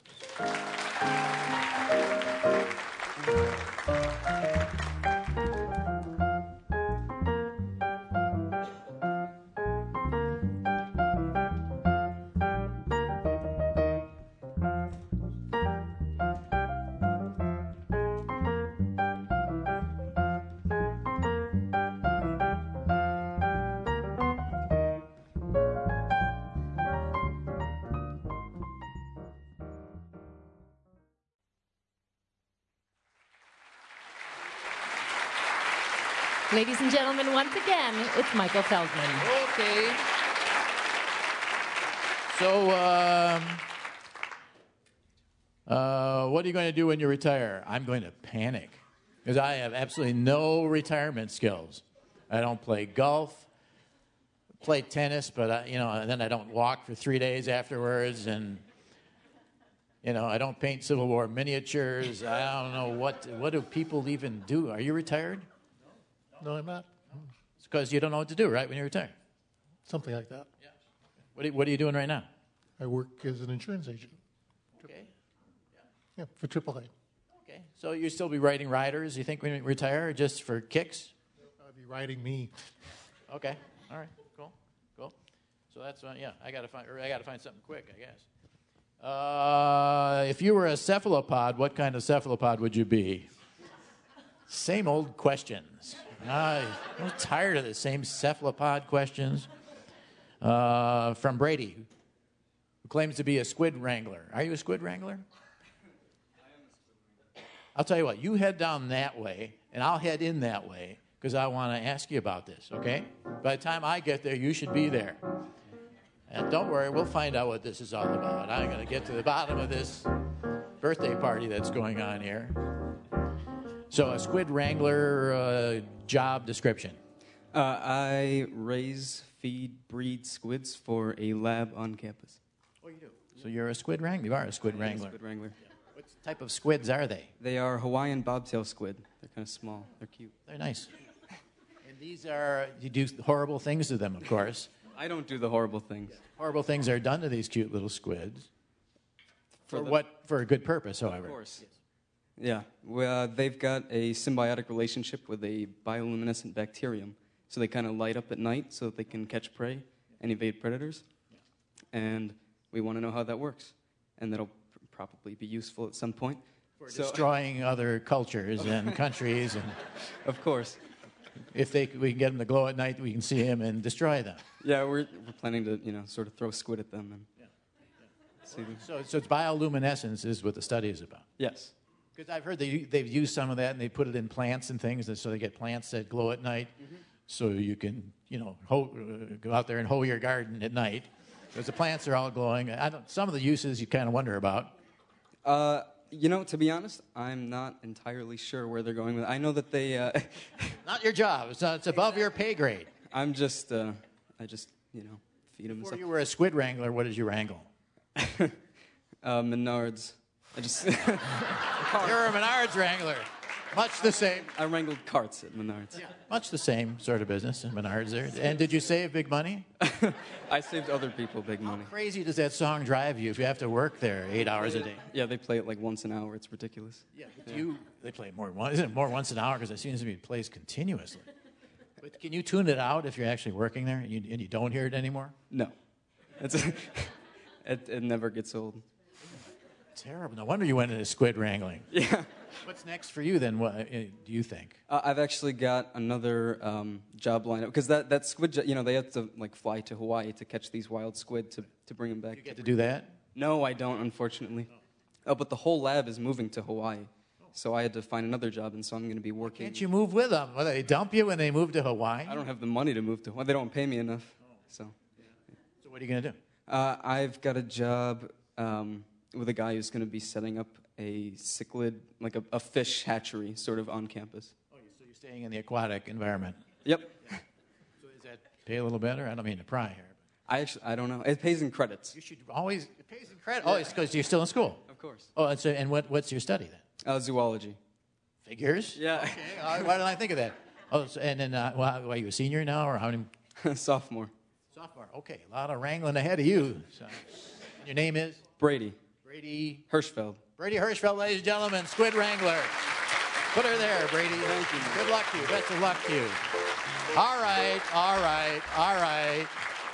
Ladies and gentlemen, once again, it's Michael Feldman. Okay. So, um, uh, what are you going to do when you retire? I'm going to panic because I have absolutely no retirement skills. I don't play golf, play tennis, but I, you know, and then I don't walk for three days afterwards, and you know, I don't paint Civil War miniatures. I don't know what what do people even do. Are you retired? No, I'm not. It's because you don't know what to do, right, when you retire? Something like that. What are, what are you doing right now? I work as an insurance agent. Okay. Yeah, for triple A. Okay. So you still be writing riders, you think, when you retire, just for kicks? I'll be riding me. Okay. All right. Cool. Cool. So that's uh, yeah. I gotta find. Or I gotta find something quick, I guess. Uh, if you were a cephalopod, what kind of cephalopod would you be? Same old questions. Uh, I'm tired of the same cephalopod questions. Uh, from Brady, who claims to be a squid wrangler. Are you a squid wrangler? I'll tell you what, you head down that way, and I'll head in that way, because I want to ask you about this, okay? By the time I get there, you should be there. And don't worry, we'll find out what this is all about. I'm going to get to the bottom of this birthday party that's going on here. So, a squid wrangler uh, job description. Uh, I raise, feed, breed squids for a lab on campus. Oh, you do? So you're a squid wrangler. You are a squid I'm a wrangler. Squid wrangler. What type of squids are they? They are Hawaiian bobtail squid. They're kind of small. They're cute. They're nice. And these are, you do horrible things to them, of course. I don't do the horrible things. Horrible things are done to these cute little squids. For, For the- what? For a good purpose, however. Of course. Yeah. Well, uh, they've got a symbiotic relationship with a bioluminescent bacterium. So they kind of light up at night so that they can catch prey and evade predators. And we want to know how that works. And that'll pr- probably be useful at some point. For So- destroying other cultures and countries. And Of course. if they, we can get them to glow at night, we can see them and destroy them. Yeah, we're, we're planning to, you know, sort of throw squid at them and see them. So, so it's bioluminescence is what the study is about. Yes. Because I've heard they, they've used some of that and they put it in plants and things, and so they get plants that glow at night. Mm-hmm. So you can, you know, hoe, uh, go out there and hoe your garden at night. Because the plants are all glowing. I don't, some of the uses you kind of wonder about. Uh, you know, to be honest, I'm not entirely sure where they're going with it. I know that they... Uh, Not your job. It's, not, it's above your pay grade. I'm just, uh, I just, you know, feed them. Before you were a squid wrangler, what did you wrangle? uh, Menards. I just... You're a Menards wrangler. Much the same. I wrangled carts at Menards. Yeah. Much the same sort of business in Menards there. And did you save big money? I saved other people big money. How crazy does that song drive you if you have to work there eight hours a day? Yeah, they play it like once an hour. It's ridiculous. Yeah, but you they play it more one isn't it more once an hour because it seems to be plays continuously. But can you tune it out if you're actually working there and you, and you don't hear it anymore? No. It's it, it never gets old. Terrible. No wonder you went into squid wrangling. Yeah. What's next for you then? What uh, do you think? Uh, I've actually got another um, job lined up because that, that squid, jo- you know, they have to like fly to Hawaii to catch these wild squid to, to bring them back. You get to do that? No, I don't, unfortunately. Oh, but the whole lab is moving to Hawaii, so I had to find another job, and so I'm going to be working. Can't you move with them? Will they dump you when they move to Hawaii? I don't have the money to move to Hawaii. They don't pay me enough, so. So what are you going to do? Uh, I've got a job um, with a guy who's going to be setting up a cichlid, like a, a fish hatchery, sort of on campus. Oh, so you're staying in the aquatic environment. Yep. So does that pay a little better? I don't mean to pry here. I actually, I don't know. It pays in credits. You should always, it pays in credit. Oh, it's because you're still in school. Of course. Oh, and, so, and what, what's your study then? Uh, zoology. Figures? Yeah. Okay. Uh, why didn't I think of that? Oh, so, and then, uh, well, are you a senior now, or how many? Sophomore. Sophomore. Okay, a lot of wrangling ahead of you. So, your name is? Brady. Brady Hirschfeld. Brady Hirschfeld, ladies and gentlemen, Squid Wrangler. Put her there, Brady. Thank you. Good luck to you. Best of luck to you. All right, all right, all right.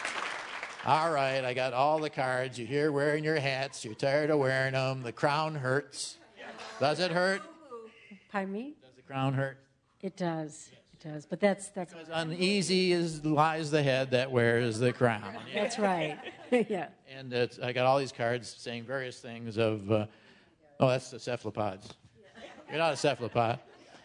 All right, I got all the cards. You're here wearing your hats. You're tired of wearing them. The crown hurts. Does it hurt? Pardon me? Does the crown hurt? It does. It does. But that's that's As uneasy as lies the head that wears the crown. that's right. Yeah. And it's, I got all these cards saying various things of, uh, oh, that's the cephalopods. You're not a cephalopod.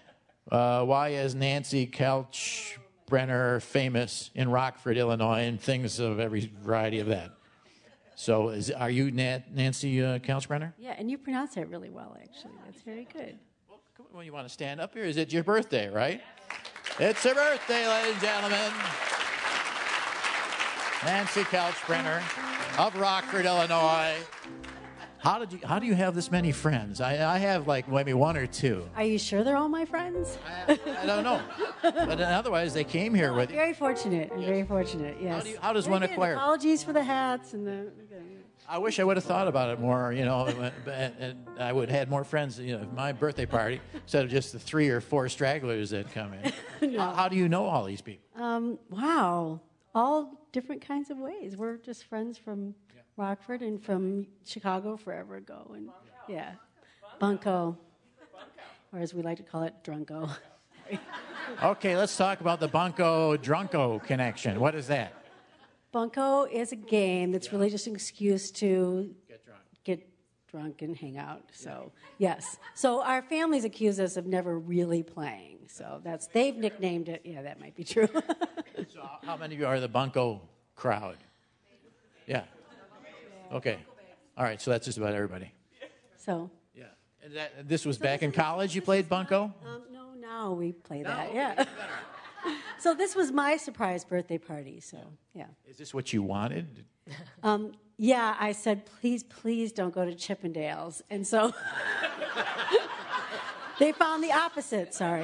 Uh, why is Nancy Kalkbrenner famous in Rockford, Illinois, and things of every variety of that? So is, are you Na- Nancy uh, Kalkbrenner? Yeah, and you pronounce that really well, actually. That's very good. Well, you want to stand up here? Is it your birthday, right? It's her birthday, ladies and gentlemen. Nancy Kalkbrenner of Rockford, Illinois. How did you? How do you have this many friends? I, I have like maybe one or two. Are you sure they're all my friends? I, I don't know, but otherwise they came here with you. Very fortunate. I'm very fortunate. Yes. How, do you, how does Very one good. acquire? Apologies for the hats and the. I wish I would have thought about it more. You know, and, and I would have had more friends. You know, at my birthday party instead of just the three or four stragglers that come in. No. how, how do you know all these people? Um, wow. All different kinds of ways. We're just friends from Rockford and from Chicago forever ago. And yeah, Bunko, or as we like to call it, Drunko. Okay, let's talk about the Bunko Drunko connection. What is that? Bunko is a game that's really just an excuse to Get drunk. get drunk and hang out. So yes. So our families accuse us of never really playing. So that's they've nicknamed it. Yeah, that might be true. So how many of you are the bunco crowd? Yeah. Okay. All right. So that's just about everybody. So. Yeah. And that, this was back in college. You played bunco? Um, no, now we play that. Yeah. So this was my surprise birthday party. So yeah. Is this what you wanted? Um, yeah, I said, please, please don't go to Chippendales. And so they found the opposite, sorry.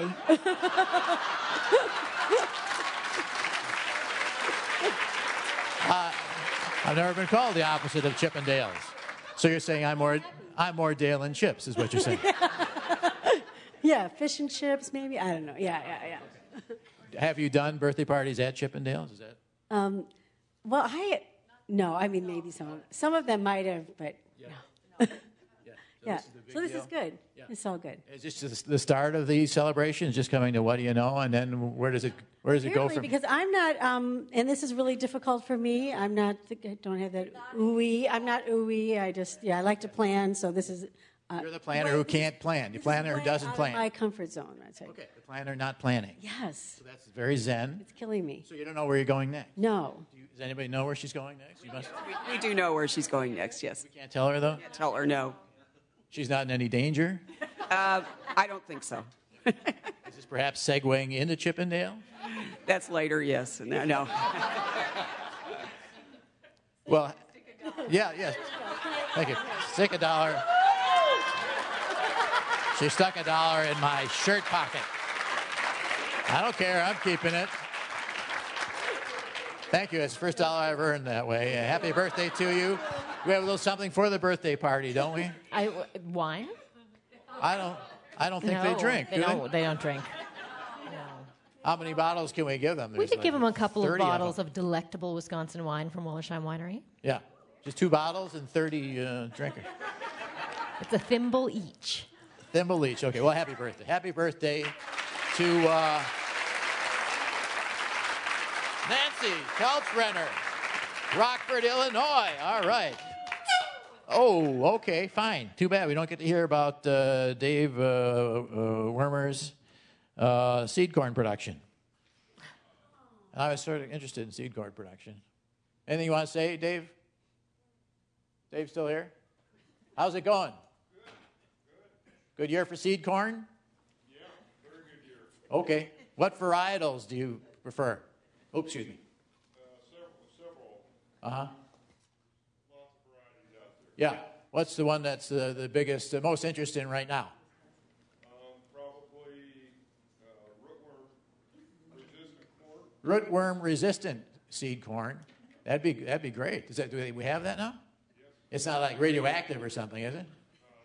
uh, I've never been called the opposite of Chippendales. So you're saying I'm more, I'm more Dale and Chips, is what you're saying. Yeah, fish and chips, maybe. I don't know. Yeah, yeah, yeah. Have you done birthday parties at Chippendales? Is that? Um, well, I... No, I mean, maybe some of some of them might have, but yeah. no. yeah. So yeah. This is the big so this deal? is good. Yeah. It's all good. Is this just the start of the celebration? Just coming to what do you know, and then where does it where does it go Apparently, from? because I'm not, um, and this is really difficult for me. I'm not. I don't have that ooey. I'm not ooey. I just yeah. I like to plan. So this is. Uh, You're the planner who can't plan. The planner who doesn't out plan. Of my comfort zone. I'd say. Okay. The planner not planning. Yes. So that's very zen. It's killing me. So you don't know where you're going next. No. Do you, does anybody know where she's going next? You must. We, we do know where she's going next, yes. We can't tell her, though? Can't tell her, no. She's not in any danger? Uh, I don't think so. Is this perhaps segueing into Chippendale? That's later, yes. No. no. Well, yeah, yes. Thank you. Stick a dollar. She stuck a dollar in my shirt pocket. I don't care. I'm keeping it. Thank you. It's the first dollar I've earned that way. Uh, happy birthday to you. We have a little something for the birthday party, don't we? I, wine? I don't. I don't think no, they drink. They do don't. They? They don't drink. How many bottles can we give them? We There's could like give them a couple of thirty bottles of, of delectable Wisconsin wine from Wollersheim Winery. Yeah, just two bottles and thirty uh, drinkers. It's a thimble each. Thimble each. Okay. Well, happy birthday. Happy birthday to uh, Nancy Kaltzbrenner, Rockford, Illinois. All right. Oh, okay, fine. Too bad we don't get to hear about uh, Dave uh, uh, Wormer's uh, seed corn production. And I was sort of interested in seed corn production. Anything you want to say, Dave? Dave still here? How's it going? Good year for seed corn? Yeah, very good year. Okay. What varietals do you prefer? Oh, excuse me. Uh, several, several. Uh-huh. Lots of varieties out there. Yeah. What's the one that's uh, the biggest, the most interest in right now? Um, probably uh, rootworm-resistant corn. Rootworm resistant seed corn. That'd be that'd be great. Is that do we have that now? Yes. It's not like radioactive or something, is it?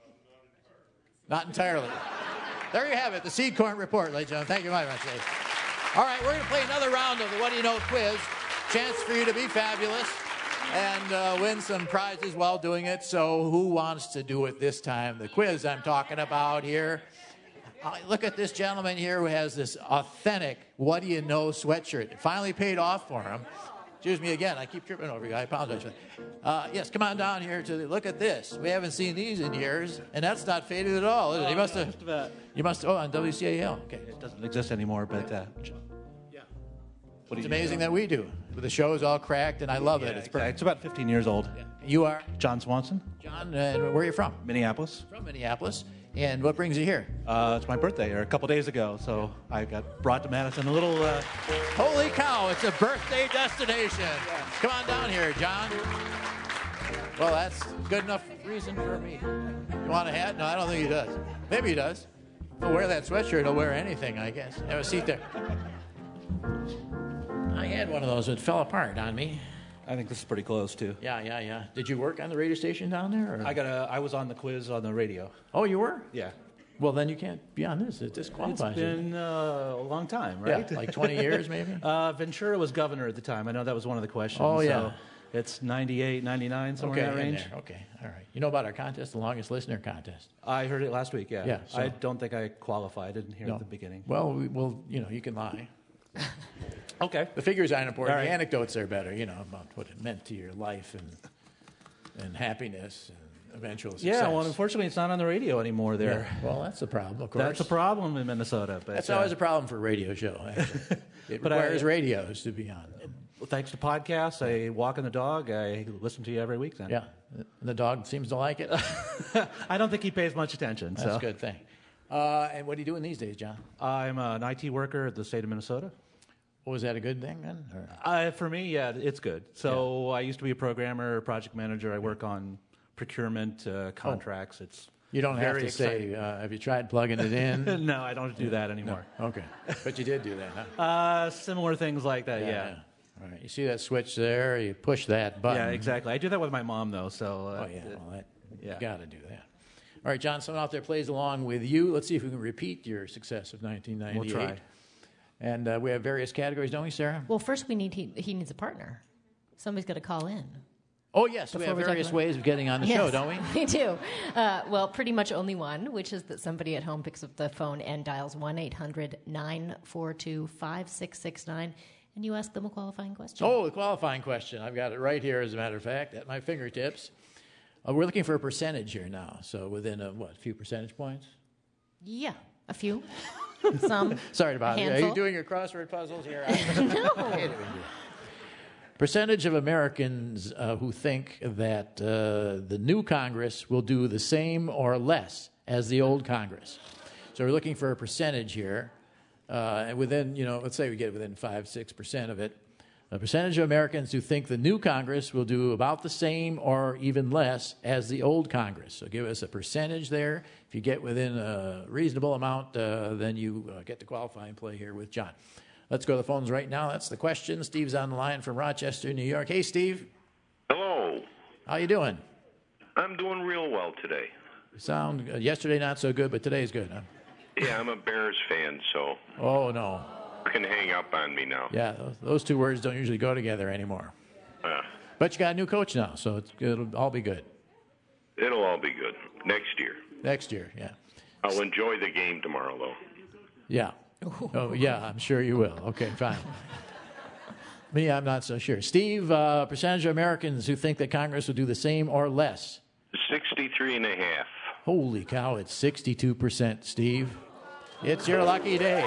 Not entirely. There you have it, the Seed Corn Report, ladies and gentlemen. Thank you very much, Dave. All right, we're going to play another round of the What Do You Know quiz. Chance for you to be fabulous and uh, win some prizes while doing it. So who wants to do it this time? The quiz I'm talking about here. Uh, look at this gentleman here who has this authentic What Do You Know sweatshirt. It finally paid off for him. Excuse me again. I keep tripping over you. I apologize for that. Uh, yes, come on down here to the, look at this. We haven't seen these in years, and that's not faded at all. Is it? You must have. You must. Oh, on W C A L. Okay. It doesn't exist anymore, but uh, yeah. What It's do you amazing do? that we do. The show is all cracked, and I love it. Yeah, It's exactly. perfect. It's about fifteen years old. Yeah. You are John Swanson. John. And where are you from? Minneapolis. From Minneapolis. And what brings you here? Uh, it's my birthday, or a couple days ago, so I got brought to Madison. A little. Uh, Holy cow! It's a birthday destination. Come on down here, John. Well, that's good enough reason for me. You want a hat? No, I don't think he does. Maybe he does. He'll wear that sweatshirt. He'll wear anything, I guess. Have a seat there. I had one of those. It fell apart on me. I think this is pretty close too. Yeah, yeah, yeah. Did you work on the radio station down there? Or? I got a. I was on the quiz on the radio. Oh, you were? Yeah. Well, then you can't be on this. It disqualifies It's you. been uh, a long time, right? Yeah, like twenty years maybe? Uh, Ventura was governor at the time. I know that was one of the questions. Oh, yeah. So it's ninety-eight, ninety-nine, somewhere Okay, in that in range. there. Okay, all right. You know about our contest, the longest listener contest? I heard it last week, yeah. Yeah, so- I don't think I qualified. I didn't hear it No. at the beginning. Well, we, well, you know, you can lie. Okay. The figures aren't important. All right. The anecdotes are better, you know, about what it meant to your life and and happiness. And eventual success. Yeah, well, unfortunately, it's not on the radio anymore there. Yeah, well, that's a problem, of course. That's a problem in Minnesota. But, That's uh, always a problem for a radio show, actually. It But I- requires radios to be on. Well, thanks to podcasts, I walk in the dog. I listen to you every week then. Yeah. The dog seems to like it. I don't think he pays much attention. That's so. a good thing. Uh, and what are you doing these days, John? I'm an I T worker at the state of Minnesota. Oh, is that a good thing then? Or? Uh, for me, yeah, it's good. So I used to be a programmer, project manager. I work on procurement, uh, contracts. It's You don't have very to exciting. say, uh, have you tried plugging it in? No, I don't do that anymore. No. Okay. But you did do that, huh? Uh, similar things like that, yeah. All right. You see that switch there? You push that button. Yeah, exactly. I do that with my mom, though. So, uh, Oh, yeah. Well, that, yeah. You got to do that. All right, John, someone out there plays along with you. Let's see if we can repeat your success of nineteen ninety-eight. We'll try. And uh, we have various categories, don't we, Sarah? Well, first we need he, he needs a partner. Somebody's got to call in. Oh, yes. We Before have we talk various about- ways of getting on the Yes, show, don't we? We do. Uh, well, pretty much only one, which is that somebody at home picks up the phone and dials one eight hundred nine four two five six six nine, and you ask them a qualifying question. Oh, the qualifying question. I've got it right here, as a matter of fact, at my fingertips. Uh, we're looking for a percentage here now. So within, a, what, a few percentage points? Yeah, a few. Some. Sorry about it. Are handful. you doing your crossword puzzles here? No. Percentage of Americans uh, who think that uh, the new Congress will do the same or less as the old Congress. So we're looking for a percentage here. Uh, and within, you know, let's say we get within five, six percent of it. A percentage of Americans who think the new Congress will do about the same or even less as the old Congress. So give us a percentage there. If you get within a reasonable amount, uh, then you uh, get to qualify and play here with John. Let's go to the phones right now. That's the question. Steve's on the line from Rochester, New York. Hey, Steve. Hello. How you doing? I'm doing real well today. You sound uh, yesterday not so good, but today's good, huh? Yeah, I'm a Bears fan, so Oh, no. you can hang up on me now. Yeah, those, those two words don't usually go together anymore. Uh, But you got a new coach now, so it's, it'll all be good. it'll all be good next year. Next year, yeah. I'll enjoy the game tomorrow, though. Yeah. Oh, yeah, I'm sure you will. Okay, fine. Me, I'm not so sure. Steve, uh, percentage of Americans who think that Congress will do the same or less? sixty-three and a half. Holy cow, it's sixty-two percent, Steve. It's your lucky day.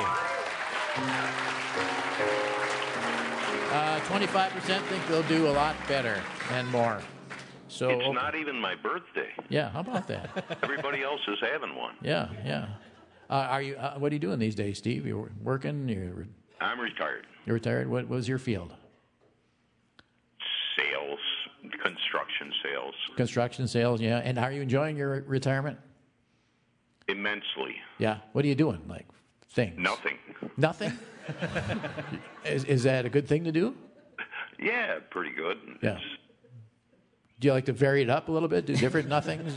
Uh, twenty-five percent think they'll do a lot better and more. So, it's okay. not even my birthday. Yeah, how about that? Everybody else is having one. Yeah, yeah. Uh, are you? Uh, what are you doing these days, Steve? You're working? You're, I'm retired. you're retired? What was your field? Sales, construction sales, Construction sales, yeah. And are you enjoying your retirement? immensely. Yeah. What are you doing? Like things? Nothing. Nothing? is, is that a good thing to do? Yeah, pretty good. Yeah. Do you like to vary it up a little bit? Do different nothings?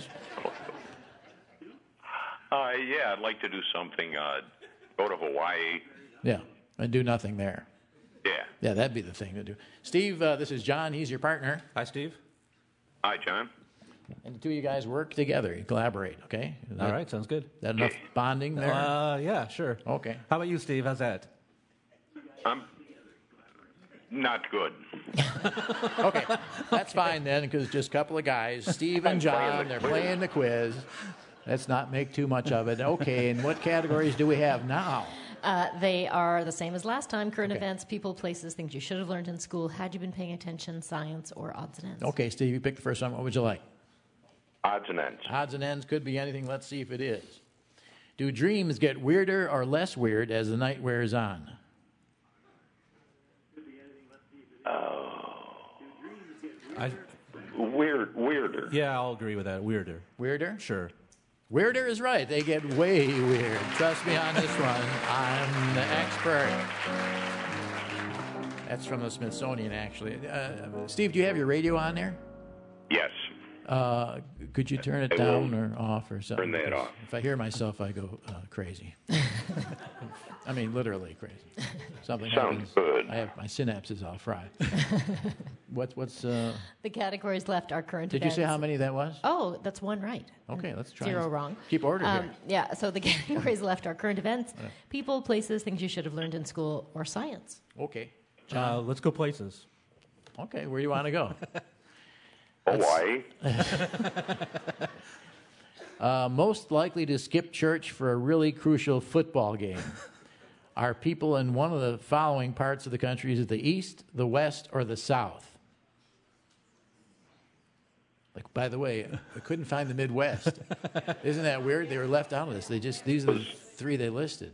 Uh, yeah, I'd like to do something. Uh, go to Hawaii. Yeah. And do nothing there. Yeah. Yeah, that'd be the thing to do. Steve, uh, this is John. He's your partner. Hi, Steve. Hi, John. And the two of you guys work together. You collaborate, okay? Is All that- right, sounds good. That enough bonding there? Uh, yeah, sure. Okay. How about you, Steve? How's that? I'm not good. Okay, that's fine then, because it's just a couple of guys, Steve and I'm playing John, the they're quiz. playing the quiz. Let's not make too much of it. Okay, and what categories do we have now? Uh, they are the same as last time: current Okay. events, people, places, things you should have learned in school had you been paying attention, science, or odds and ends. Okay, Steve, you pick the first one. What would you like? Odds and ends. Odds and ends could be anything. Let's see if it is. Do dreams get weirder or less weird as the night wears on? I, Weird, weirder. yeah, I'll agree with that. Weirder. Weirder? Sure. Weirder is right. They get way weird. Trust me on this one. I'm the expert. That's from the Smithsonian, actually. Uh, Steve, do you have your radio on there? Yes. Uh, could you turn it I down will or off or something? turn that Because off. If I hear myself, I go uh, crazy. I mean, literally crazy. Something Sounds happens. good. I have my synapses all fried. what's what's? Uh, The categories left are current did you events. say how many that was? Oh, that's one right. Okay, let's try. Zero and wrong. Keep order Um, here. yeah, so the categories left are current events, Yeah. people, places, things you should have learned in school, or science. Okay. Uh, let's go places. Okay, where do you want to go? Hawaii. Uh, most likely to skip church for a really crucial football game are people in one of the following parts of the country: is it the East, the West, or the South? Like, by the way, I couldn't find the Midwest. Isn't that weird? They were left out of this. They just these are the three they listed.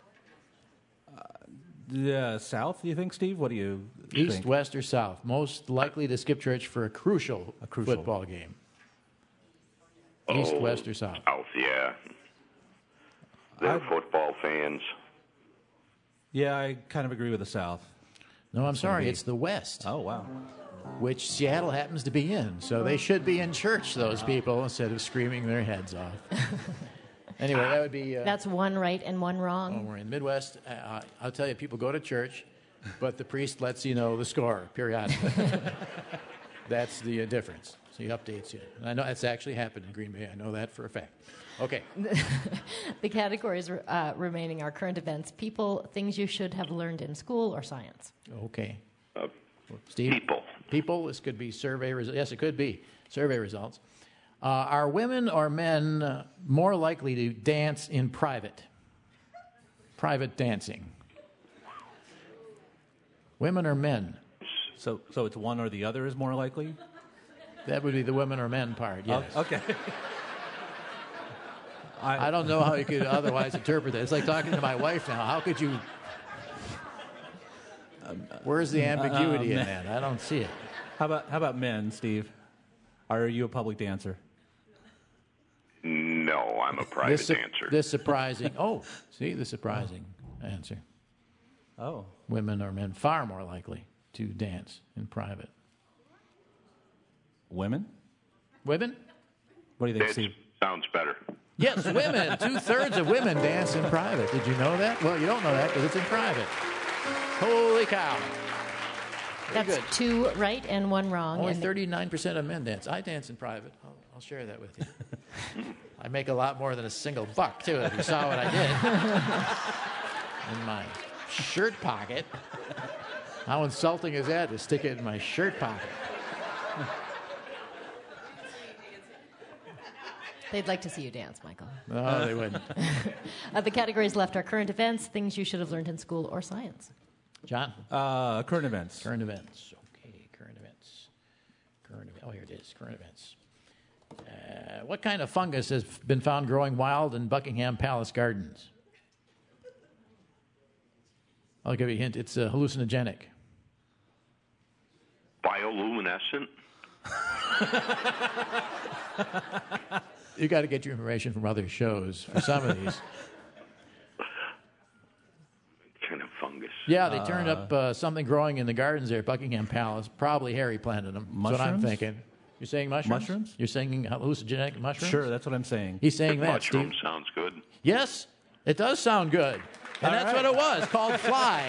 Yeah, South, you think, Steve? What do you East, think? West, or South? Most likely to skip church for a crucial, A crucial. football game. East, Oh, West, or South? South, yeah. They're football fans. Yeah, I kind of agree with the South. No, I'm sorry. be- It's the West. Oh, wow. Which Seattle happens to be in. So they should be in church, those people, instead of screaming their heads off. Anyway, that would be... Uh, That's one right and one oh, wrong. we're in the Midwest. Uh, I'll tell you, people go to church, but the priest lets you know the score periodically. That's the uh, difference. So he updates you. And I know that's actually happened in Green Bay. I know that for a fact. Okay. The categories uh, remaining are current events, people, things you should have learned in school, or science. Okay. Uh, Steve? People. People. This could be survey results. Yes, it could be survey results. Uh, are women or men uh, more likely to dance in private? Private dancing. Women or men? So, so it's one or the other is more likely? That would be the women or men part, yes. Oh, okay. I, I don't know how you could otherwise interpret that. It's like talking to my wife now. How could you... Where's the ambiguity Uh, in that? I don't see it. How about how about men, Steve? Are you a public dancer? No, I'm a private This, su- dancer. this surprising... Oh, see, the surprising answer. Oh. Women or men far more likely to dance in private. Women? Women? What do you think, That Steve? sounds better. Yes, women. Two-thirds of women dance in private. Did you know that? Well, you don't know that because it's in private. Holy cow. Very That's good. two right and one wrong. Only and thirty-nine percent of men dance. I dance in private. I'll, I'll share that with you. I make a lot more than a single buck, too, if you saw what I did. In my shirt pocket. How insulting is that to stick it in my shirt pocket? They'd like to see you dance, Michael. No, they wouldn't. Uh, the categories left are current events, things you should have learned in school, or science. John? Uh, current events. Current events. Okay, current events. Current events. Oh, here it is. Current events. Uh, what kind of fungus has been found growing wild in Buckingham Palace Gardens? I'll give you a hint. It's uh, hallucinogenic. Bioluminescent. You got to get your information from other shows for some of these. Kind of fungus. Yeah, they turned up uh, something growing in the gardens there at Buckingham Palace. Probably Harry planted them. That's what I'm Mushrooms? thinking. You're saying mushrooms? Mushrooms? You're saying hallucinogenic mushrooms? Sure, that's what I'm saying. He's saying that, Mushroom Steve. sounds good. Yes, it does sound good. And All that's right. what it was, called Fly.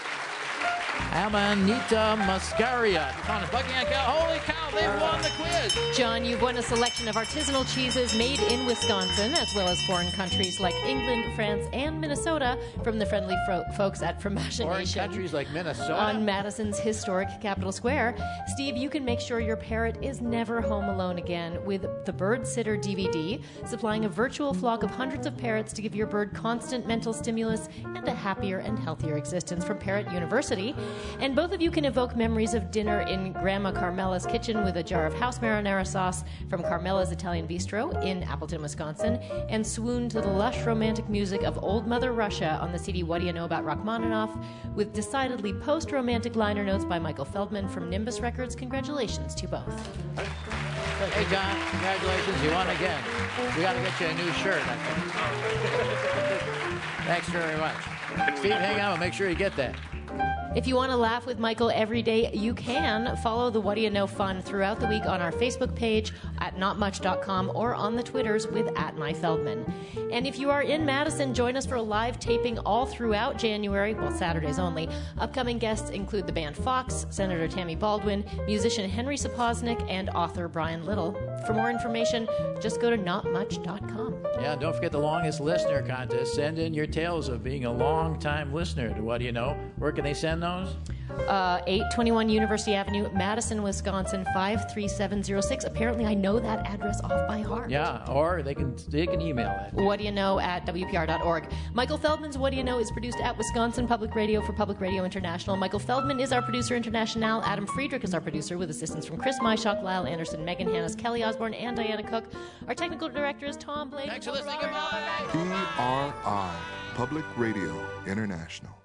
Amanita muscaria. Found in Buckingham Palace. Holy cow, they won the quiz. John, you've won a selection of artisanal cheeses made in Wisconsin, as well as foreign countries like England, France, and Minnesota from the friendly fro- folks at Foreign Fromagination countries like Minnesota. on Madison's historic Capitol Square. Steve, you can make sure your parrot is never home alone again with the Bird Sitter D V D, supplying a virtual flock of hundreds of parrots to give your bird constant mental stimulus and a happier and healthier existence from Parrot University. And both of you can evoke memories of dinner in Grandma Carmela's kitchen with a jar of house marinara sauce from Carmela's Italian Bistro in Appleton, Wisconsin, and swoon to the lush romantic music of Old Mother Russia on the C D What Do You Know About Rachmaninoff with decidedly post-romantic liner notes by Michael Feldman from Nimbus Records. Congratulations to you both. Hey, John, congratulations. You won again. We got to get you a new shirt, I think. Thanks very much. Steve, hang on. Make sure you get that. If you want to laugh with Michael every day, you can follow the What Do You Know fun throughout the week on our Facebook page at not much dot com or on the Twitters with at myfeldman. And if you are in Madison, join us for a live taping all throughout January, well, Saturdays only. Upcoming guests include the band Fox, Senator Tammy Baldwin, musician Henry Sapoznik, and author Brian Little. For more information, just go to not much dot com. Yeah, don't forget the longest listener contest. Send in your tales of being a long-time listener to What Do You Know. Work at can they send those? Uh, eight twenty-one University Avenue, Madison, Wisconsin, five three seven zero six. Apparently, I know that address off by heart. Yeah, or they can they can email it. What do you know at W P R dot org. Michael Feldman's What Do You Know is produced at Wisconsin Public Radio for Public Radio International. Michael Feldman is our producer international. Adam Friedrich is our producer with assistance from Chris Myshock, Lyle Anderson, Megan Hannes, Kelly Osborne, and Diana Cook. Our technical director is Tom Blake. Thanks for listening. Goodbye. P R I, Public Radio International.